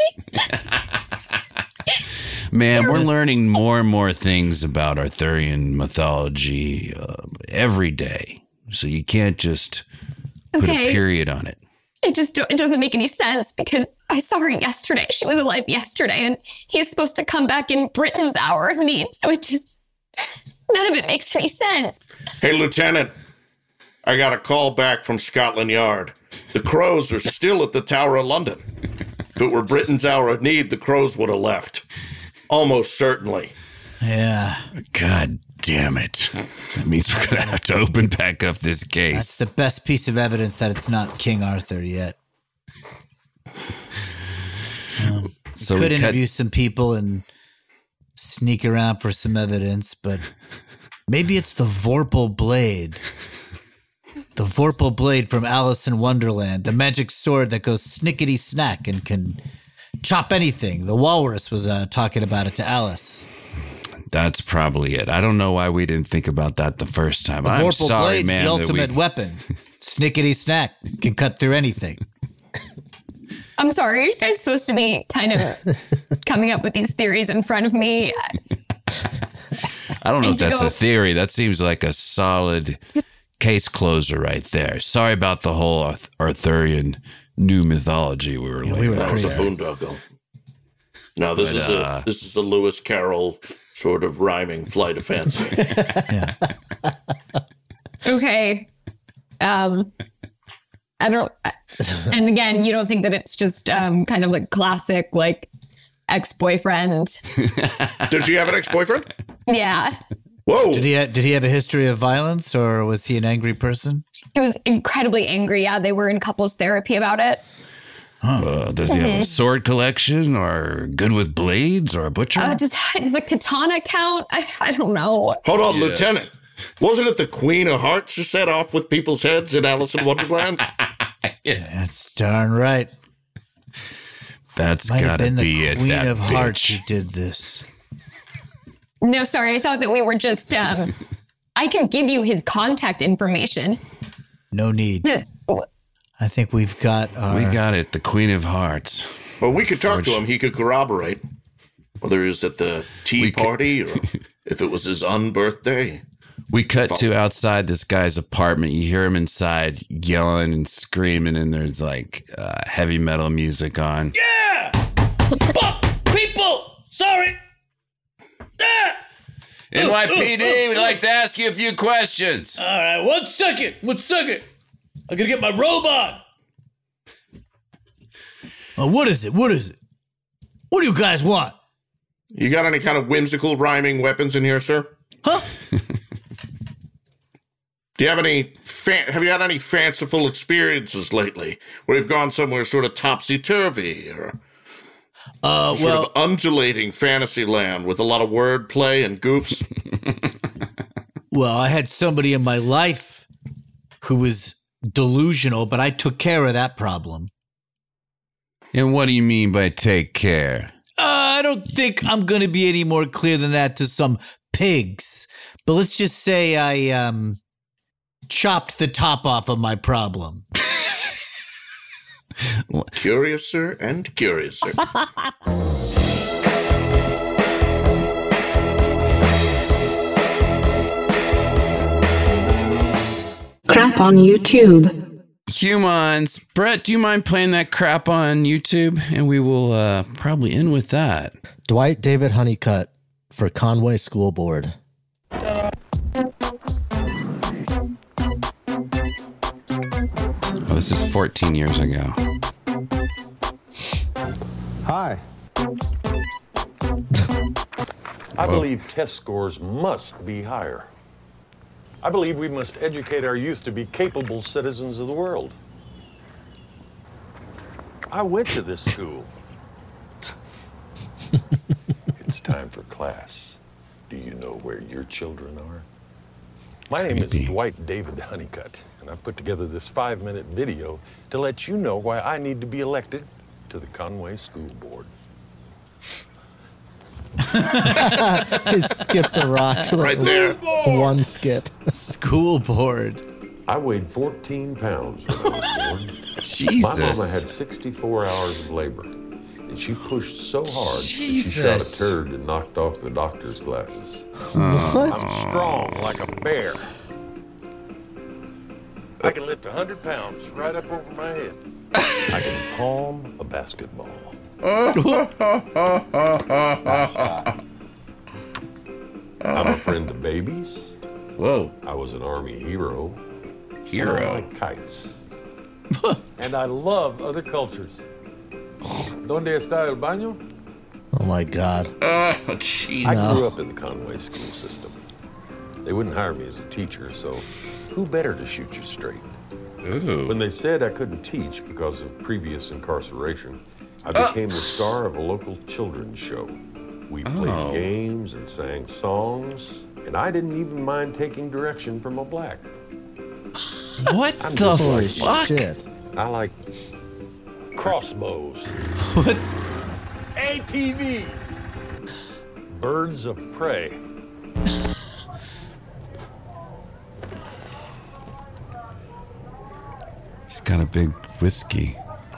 Man, we're learning more and more things about Arthurian mythology every day. So you can't just put a period on it. It doesn't make any sense because I saw her yesterday. She was alive yesterday, and he's supposed to come back in Britain's hour of need. So none of it makes any sense. Hey, Lieutenant, I got a call back from Scotland Yard. The Crows are still at the Tower of London. If it were Britain's hour of need, the Crows would have left. Almost certainly. Yeah. God damn it. That means we're going to have to open back up this case. That's the best piece of evidence that it's not King Arthur yet. So could we interview some people and sneak around for some evidence, but maybe it's the Vorpal Blade. The Vorpal Blade from Alice in Wonderland, the magic sword that goes snickety snack and can chop anything. The walrus was talking about it to Alice. That's probably it. I don't know why we didn't think about that the first time. The I'm Vorpal sorry, Blade's man. the ultimate weapon. Snickety snack can cut through anything. I'm sorry. Are you guys supposed to be kind of coming up with these theories in front of me? I don't know if that's a theory. That seems like a solid case closer right there. Sorry about the whole Arthurian new mythology we were laying. That was a boondoggle. No, this is a Lewis Carroll sort of rhyming flight of fancy. Yeah. Okay. I don't, and again, you don't think that it's just kind of like classic, like ex-boyfriend. Did she have an ex-boyfriend? Yeah. Whoa. Did he have a history of violence, or was he an angry person? He was incredibly angry. Yeah, they were in couples therapy about it. Does he have a sword collection, or good with blades, or a butcher? Does the katana count? I don't know. Hold on, Lieutenant. Wasn't it the Queen of Hearts who set off with people's heads in Alice in Wonderland? That's darn right. That's Might have gotta been be the it. Queen That of Hearts bitch. who did this. No, sorry. I thought that we were just, I can give you his contact information. No need. I think we've got our... We got it. The Queen of Hearts. Well, we could talk to him. He could corroborate whether he was at the tea party or if it was his unbirthday. We cut to outside this guy's apartment. You hear him inside yelling and screaming, and there's like heavy metal music on. Yeah! Fuck people! Sorry! Yeah! NYPD, we'd like to ask you a few questions. All right, 1 second. 1 second. I gotta get my robe on. What is it? What is it? What do you guys want? You got any kind of whimsical rhyming weapons in here, sir? Huh? Do you have any? Have you had any fanciful experiences lately where you've gone somewhere sort of topsy turvy or sort of undulating fantasy land with a lot of wordplay and goofs? Well, I had somebody in my life who was delusional, but I took care of that problem. And what do you mean by take care? I don't think I'm going to be any more clear than that to some pigs. But let's just say I chopped the top off of my problem. Curiouser and curiouser. Crap on YouTube. Humans. Brett, do you mind playing that crap on YouTube? And we will probably end with that. Dwight David Honeycutt for Conway School Board. Oh, this is 14 years ago. Hi. I believe test scores must be higher. I believe we must educate our youth to be capable citizens of the world. I went to this school. It's time for class. Do you know where your children are? My name is Dwight David Honeycutt, and I've put together this 5-minute video to let you know why I need to be elected to the Conway School Board. He skips a rock. Right there. One skip. School board. I weighed 14 pounds when I was born. Jesus. My mama had 64 hours of labor, and she pushed so hard Jesus. that she shot a turd and knocked off the doctor's glasses. What? I'm strong like a bear. I can lift 100 pounds right up over my head. I can palm a basketball. I'm a friend of babies. Whoa. I was an Army hero. Hero. And I like kites. And I love other cultures. ¿Dónde está el baño? Oh my God. Oh, jeez. I grew up in the Conway school system. They wouldn't hire me as a teacher, so who better to shoot you straight? Ooh. When they said I couldn't teach because of previous incarceration, I became the star of a local children's show. We played games and sang songs, and I didn't even mind taking direction from a black. What I'm the just like fuck? Shit. I like crossbows. What? ATVs. Birds of prey. He's got a big whiskey.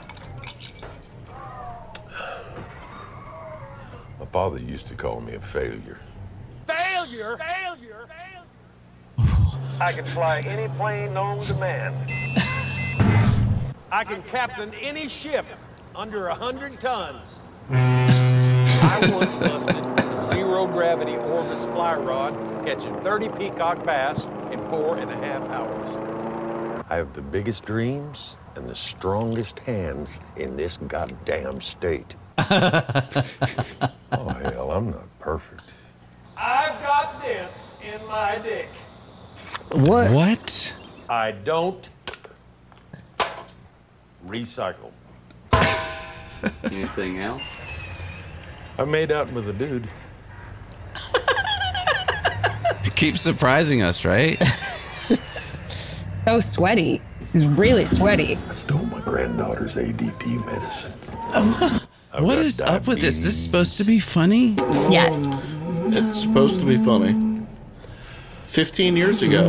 My father used to call me a failure. Failure! Failure! I can fly any plane known to man. I can captain any ship under 100 tons. I once busted a zero-gravity Orbis fly rod catching 30 peacock bass in 4.5 hours. I have the biggest dreams and the strongest hands in this goddamn state. Oh, hell, I'm not perfect. I've got dents in my dick. What? What? I don't recycle. Anything else? I made out with a dude. It keeps surprising us, right? So sweaty. He's really sweaty. I stole my granddaughter's ADD medicine. What is up with this? Is this supposed to be funny? Yes. It's supposed to be funny. 15 years ago.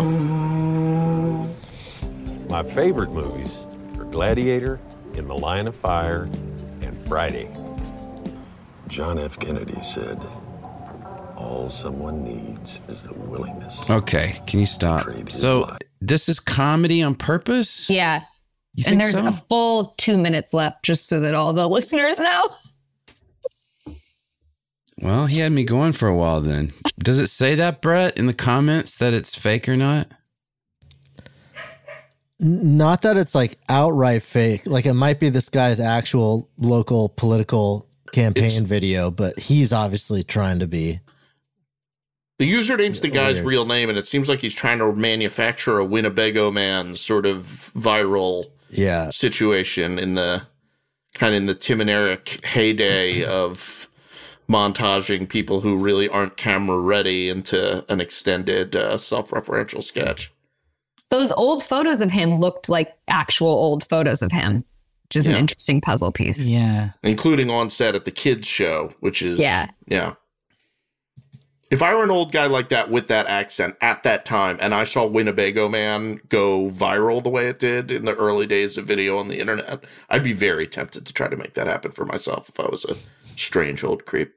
My favorite movies are Gladiator, In the Line of Fire, and Friday. John F. Kennedy said, all someone needs is the willingness. Okay, can you stop? So this is comedy on purpose? Yeah. You think And there's so? a full 2 minutes left, just so that all the listeners know. Well, he had me going for a while then. Does it say that, Brett, in the comments that it's fake or not? Not that it's like outright fake. Like it might be this guy's actual local political campaign video, but he's obviously trying to be. The username's the guy's real name, and it seems like he's trying to manufacture a Winnebago Man sort of viral situation in the kind of in the Tim and Eric heyday of montaging people who really aren't camera ready into an extended self-referential sketch. Those old photos of him looked like actual old photos of him, which is an interesting puzzle piece. Yeah. Including on set at the kids show, which is, yeah. If I were an old guy like that with that accent at that time, and I saw Winnebago Man go viral the way it did in the early days of video on the internet, I'd be very tempted to try to make that happen for myself if I was a strange old creep.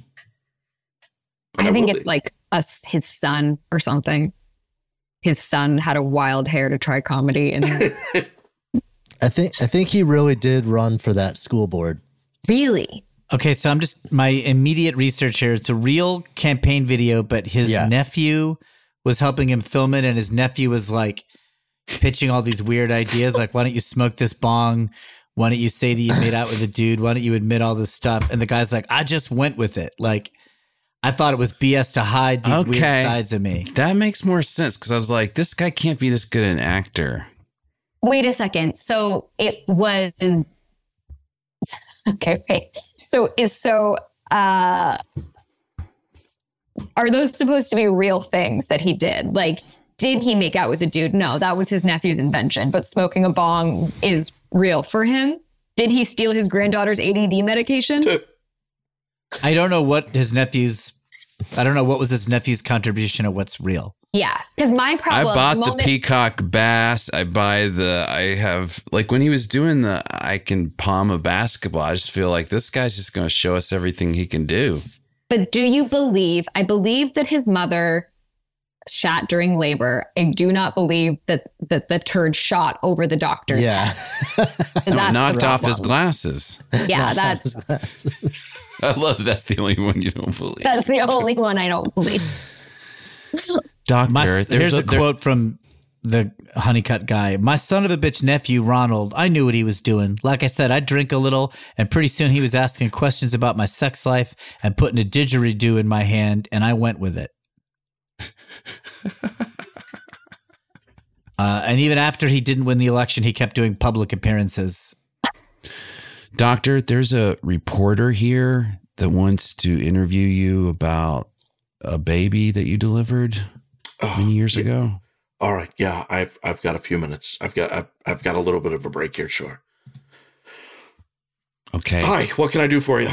I think it's like his son or something. His son had a wild hair to try comedy, and I think he really did run for that school board. Really? Okay, so my immediate research here. It's a real campaign video, but his nephew was helping him film it, and his nephew was like pitching all these weird ideas, like, why don't you smoke this bong? Why don't you say that you made out with a dude? Why don't you admit all this stuff? And the guy's like, I just went with it. Like, I thought it was BS to hide these weird sides of me. That makes more sense, because I was like, this guy can't be this good an actor. Wait a second. So it was okay. Wait. Are those supposed to be real things that he did? Like, did he make out with a dude? No, that was his nephew's invention. But smoking a bong is real for him. Did he steal his granddaughter's ADD medication? I don't know what was his nephew's contribution of what's real. Yeah, because my problem. I bought the peacock bass. I have when he was doing I can palm a basketball. I just feel like this guy's just going to show us everything he can do. But do you believe? I believe that his mother shot during labor. I do not believe that the turd shot over the doctor's head. That's knocked off his glasses. Yeah, that's. I love that's the only one you don't believe. That's the only one I don't believe. Doctor, here's a quote from the Honeycutt guy. My son of a bitch nephew, Ronald, I knew what he was doing. Like I said, I drink a little, and pretty soon he was asking questions about my sex life and putting a didgeridoo in my hand, and I went with it. And even after he didn't win the election, he kept doing public appearances. Doctor, there's a reporter here that wants to interview you about a baby that you delivered many years ago. All right. Yeah, I've got a few minutes. I've got a little bit of a break here. Sure. Okay. Hi. What can I do for you?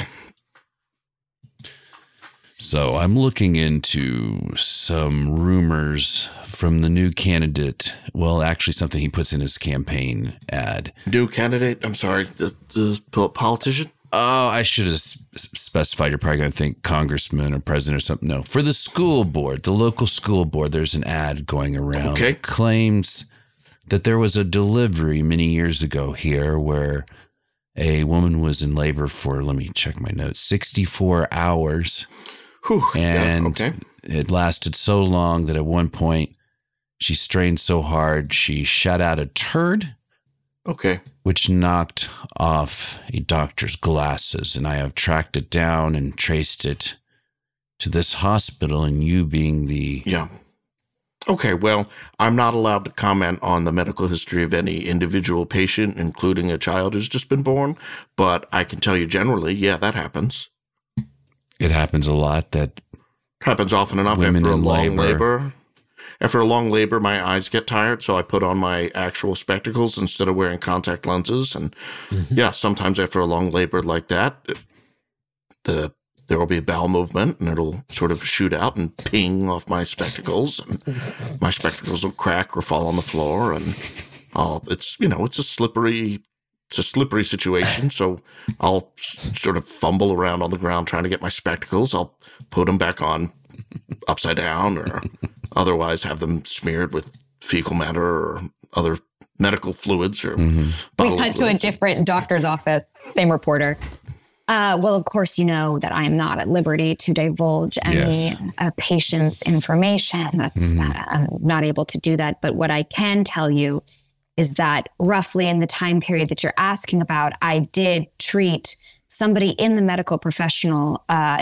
So I'm looking into some rumors from the new candidate. Well, actually, something he puts in his campaign ad. New candidate? I'm sorry, the politician? Oh, I should have specified. You're probably going to think congressman or president or something. No, for the school board, the local school board, there's an ad going around. Okay. That claims that there was a delivery many years ago here where a woman was in labor for, let me check my notes, 64 hours. Whew, and okay. It lasted so long that at one point she strained so hard she shot out a turd. Okay. Which knocked off a doctor's glasses. And I have tracked it down and traced it to this hospital, and you being the... Yeah. Okay, well, I'm not allowed to comment on the medical history of any individual patient, including a child who's just been born. But I can tell you generally, yeah, that happens. It happens a lot. That happens often enough after a long labor. After a long labor, my eyes get tired, so I put on my actual spectacles instead of wearing contact lenses. And yeah, sometimes after a long labor like that, there will be a bowel movement, and it'll sort of shoot out and ping off my spectacles, and my spectacles will crack or fall on the floor, and it's a slippery situation. So I'll sort of fumble around on the ground trying to get my spectacles. I'll put them back on upside down, or otherwise have them smeared with fecal matter or other medical fluids. Or we cut to a different doctor's office. Same reporter. Well, of course, you know that I am not at liberty to divulge any patient's information. I'm not able to do that. But what I can tell you is that roughly in the time period that you're asking about, I did treat somebody in the medical profession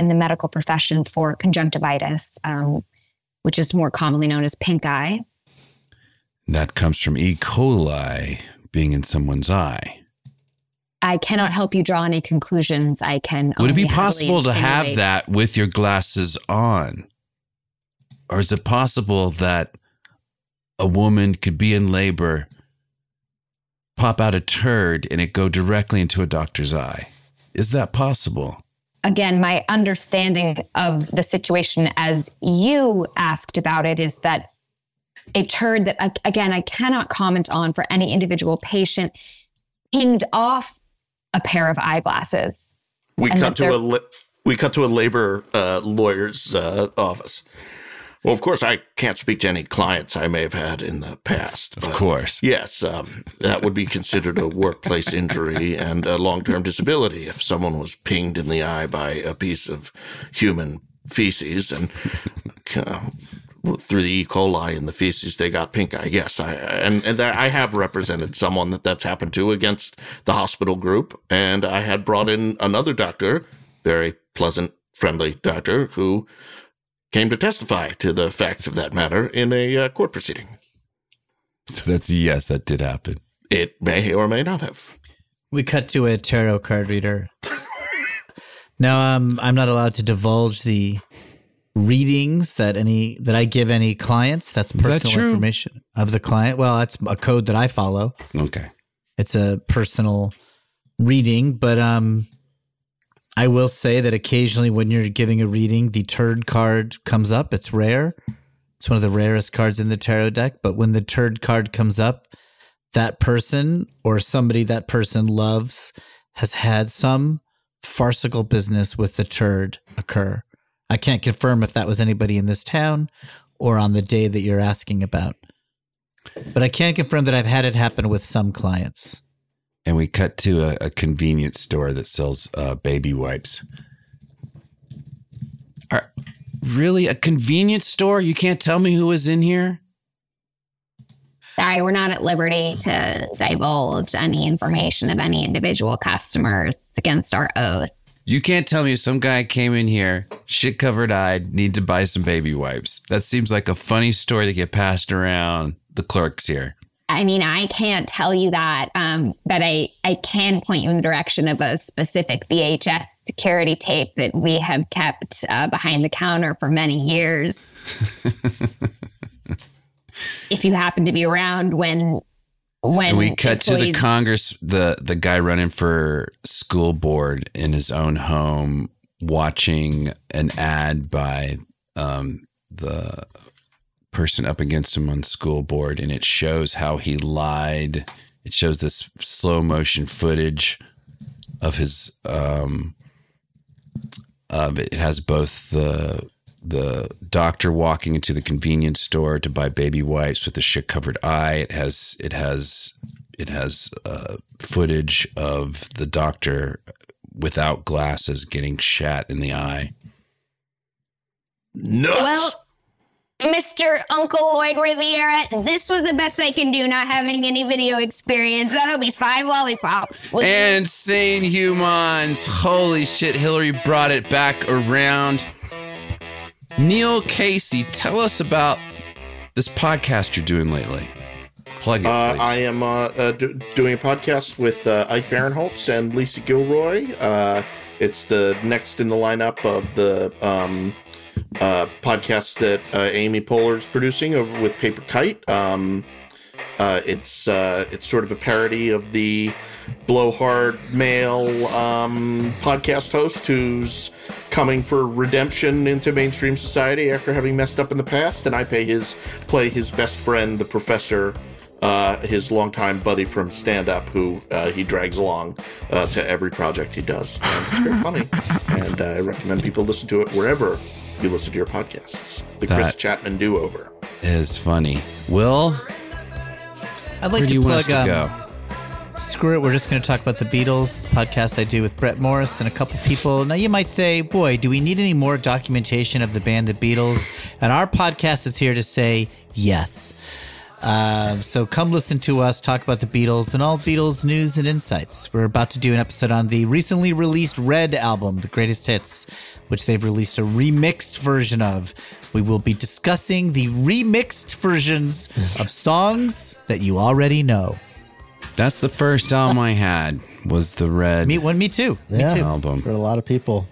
for conjunctivitis, which is more commonly known as pink eye. That comes from E. coli being in someone's eye. I cannot help you draw any conclusions. I can. Would it be possible to have that with your glasses on? Or is it possible that a woman could be in labor, pop out a turd, and it go directly into a doctor's eye? Is that possible? Again, my understanding of the situation as you asked about it is that a turd that, again, I cannot comment on for any individual patient, pinged off a pair of eyeglasses. We cut to a labor lawyer's office. Well, of course, I can't speak to any clients I may have had in the past. Of course. Yes, that would be considered a workplace injury and a long-term disability if someone was pinged in the eye by a piece of human feces and through the E. coli in the feces, they got pink eye. Yes, I have represented someone that's happened to against the hospital group, and I had brought in another doctor, very pleasant, friendly doctor, who came to testify to the facts of that matter in a court proceeding. So that's yes, that did happen. It may or may not have. We cut to a tarot card reader. Now, I'm not allowed to divulge the readings that I give any clients. That's personal information of the client. Well, that's a code that I follow. Okay. It's a personal reading, but I will say that occasionally when you're giving a reading, the turd card comes up. It's rare. It's one of the rarest cards in the tarot deck. But when the turd card comes up, that person or somebody that person loves has had some farcical business with the turd occur. I can't confirm if that was anybody in this town or on the day that you're asking about. But I can confirm that I've had it happen with some clients. And we cut to a convenience store that sells baby wipes. Really? A convenience store? You can't tell me who was in here? Sorry, we're not at liberty to divulge any information of any individual customers. It's against our oath. You can't tell me some guy came in here, shit-covered-eyed, need to buy some baby wipes. That seems like a funny story to get passed around the clerks here. I mean, I can't tell you that, but I can point you in the direction of a specific VHS security tape that we have kept behind the counter for many years. If you happen to be around when and we cut to the Congress, the guy running for school board in his own home, watching an ad by the person up against him on school board, and it shows how he lied. It shows this slow motion footage of his it has both the doctor walking into the convenience store to buy baby wipes with a shit covered eye. It has footage of the doctor without glasses getting shat in the eye. Nuts. Well, Mr. Uncle Lloyd Riviera, this was the best I can do, not having any video experience. That'll be 5 lollipops. And Sane Humans. Holy shit, Hillary brought it back around. Neil Casey, tell us about this podcast you're doing lately. Plug it, please. I am doing a podcast with Ike Barinholtz and Lisa Gilroy. It's the next in the lineup of the podcast that Amy Poehler's producing with Paper Kite. It's sort of a parody of the blowhard male podcast host who's coming for redemption into mainstream society after having messed up in the past, and I play his best friend, the professor, his longtime buddy from stand-up, who he drags along to every project he does. And it's very funny, and I recommend people listen to it wherever you listen to your podcasts. The Chris Chapman Do-Over is funny. Will, I'd like to plug go? Screw it, we're just going to talk about the Beatles podcast I do with Brett Morris and a couple people. Now you might say, boy, do we need any more documentation of the band The Beatles? And our podcast is here to say yes. So come listen to us talk about the Beatles and all Beatles news and insights. We're about to do an episode on the recently released Red album, The Greatest Hits, which they've released a remixed version of. We will be discussing the remixed versions of songs that you already know. That's the first album I had, was the Red. Me too. Yeah, Me too. Album. For a lot of people.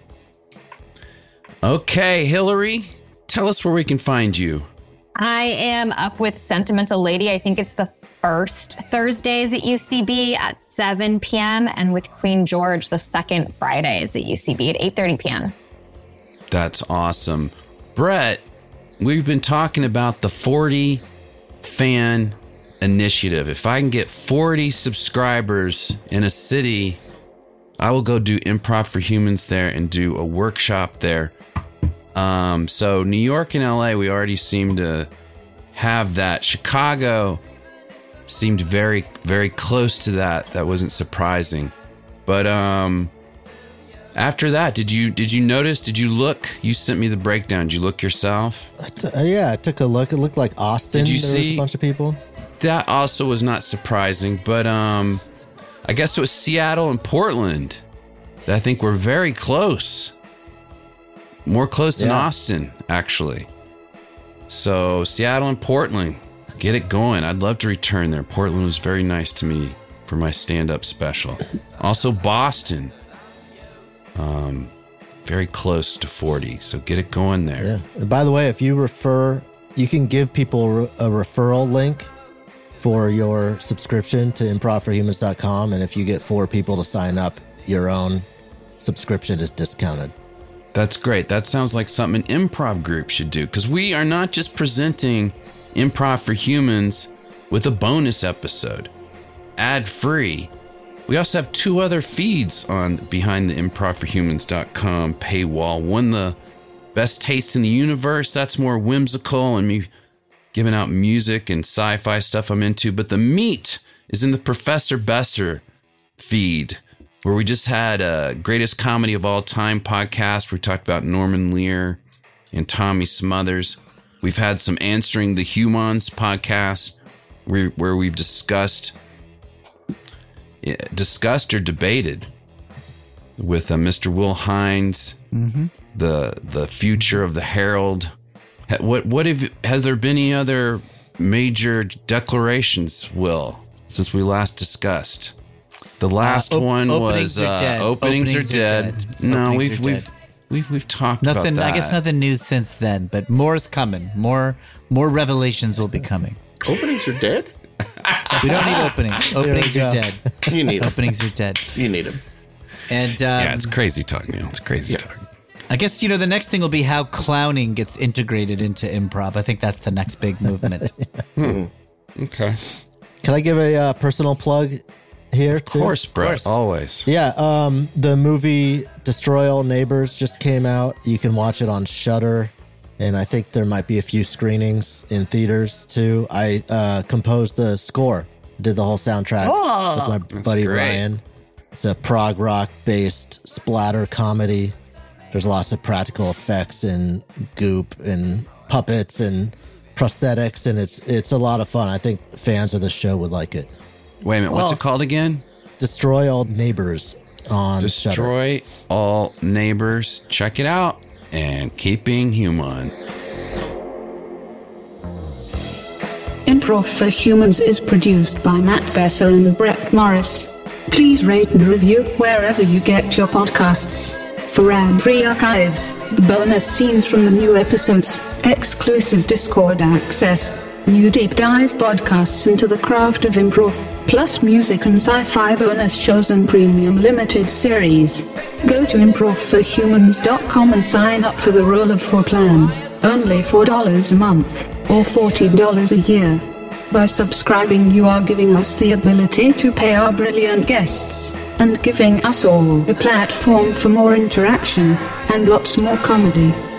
Okay, Hillary, tell us where we can find you. I am up with Sentimental Lady. I think it's the first Thursdays at UCB at 7 p.m. and with Queen George the second Fridays at UCB at 8:30 p.m. That's awesome. Brett, we've been talking about the 40 fan initiative. If I can get 40 subscribers in a city, I will go do Improv for Humans there and do a workshop there. So New York and LA, we already seem to have that. Chicago seemed very, very close to that. That wasn't surprising. But after that, did you notice? Did you look? You sent me the breakdown. Did you look yourself? I took a look. It looked like Austin. Did you there see was a bunch of people? That also was not surprising. But I guess it was Seattle and Portland that I think were very close. More close than Austin, actually. So Seattle and Portland, get it going. I'd love to return there. Portland was very nice to me for my stand-up special. Also Boston, very close to 40. So get it going there. Yeah. And by the way, if you refer, you can give people a referral link for your subscription to improvforhumans.com. And if you get 4 people to sign up, your own subscription is discounted. That's great. That sounds like something an improv group should do, because we are not just presenting Improv for Humans with a bonus episode, ad-free. We also have 2 other feeds on behindtheimprovforhumans.com paywall. One, the best taste in the universe. That's more whimsical and me giving out music and sci-fi stuff I'm into. But the meat is in the Professor Besser feed, where we just had a Greatest Comedy of All Time podcast. We talked about Norman Lear and Tommy Smothers. We've had some Answering the Humans podcast where we've discussed or debated with Mr. Will Hines, the future of the Herald. Has there been any other major declarations, Will, since we last discussed? The last one was openings are dead. No, we've talked nothing, about that. I guess nothing new since then, but more is coming. More revelations will be coming. Openings are dead? We don't need openings. Openings are dead. You need openings are dead. You need them. And yeah, it's crazy talk, Neil. It's crazy talk. I guess, the next thing will be how clowning gets integrated into improv. I think that's the next big movement. Okay. Can I give a personal plug here too? Of course, bro. Always. Yeah. The movie Destroy All Neighbors just came out. You can watch it on Shudder, and I think there might be a few screenings in theaters too. I composed the score, did the whole soundtrack with my buddy Ryan. It's a prog rock based splatter comedy. There's lots of practical effects and goop and puppets and prosthetics, and it's a lot of fun. I think fans of the show would like it. Wait a minute, what's it called again? Destroy All Neighbors on Destroy Shudder. All Neighbors. Check it out, and keep being human. Improv for Humans is produced by Matt Besser and Brett Morris. Please rate and review wherever you get your podcasts. For ad-free archives, bonus scenes from the new episodes, exclusive Discord access, new deep dive podcasts into the craft of improv, plus music and sci-fi bonus shows and premium limited series. Go to improvforhumans.com and sign up for the Roll of 4 plan. Only $4 a month, or $40 a year. By subscribing, you are giving us the ability to pay our brilliant guests, and giving us all a platform for more interaction, and lots more comedy.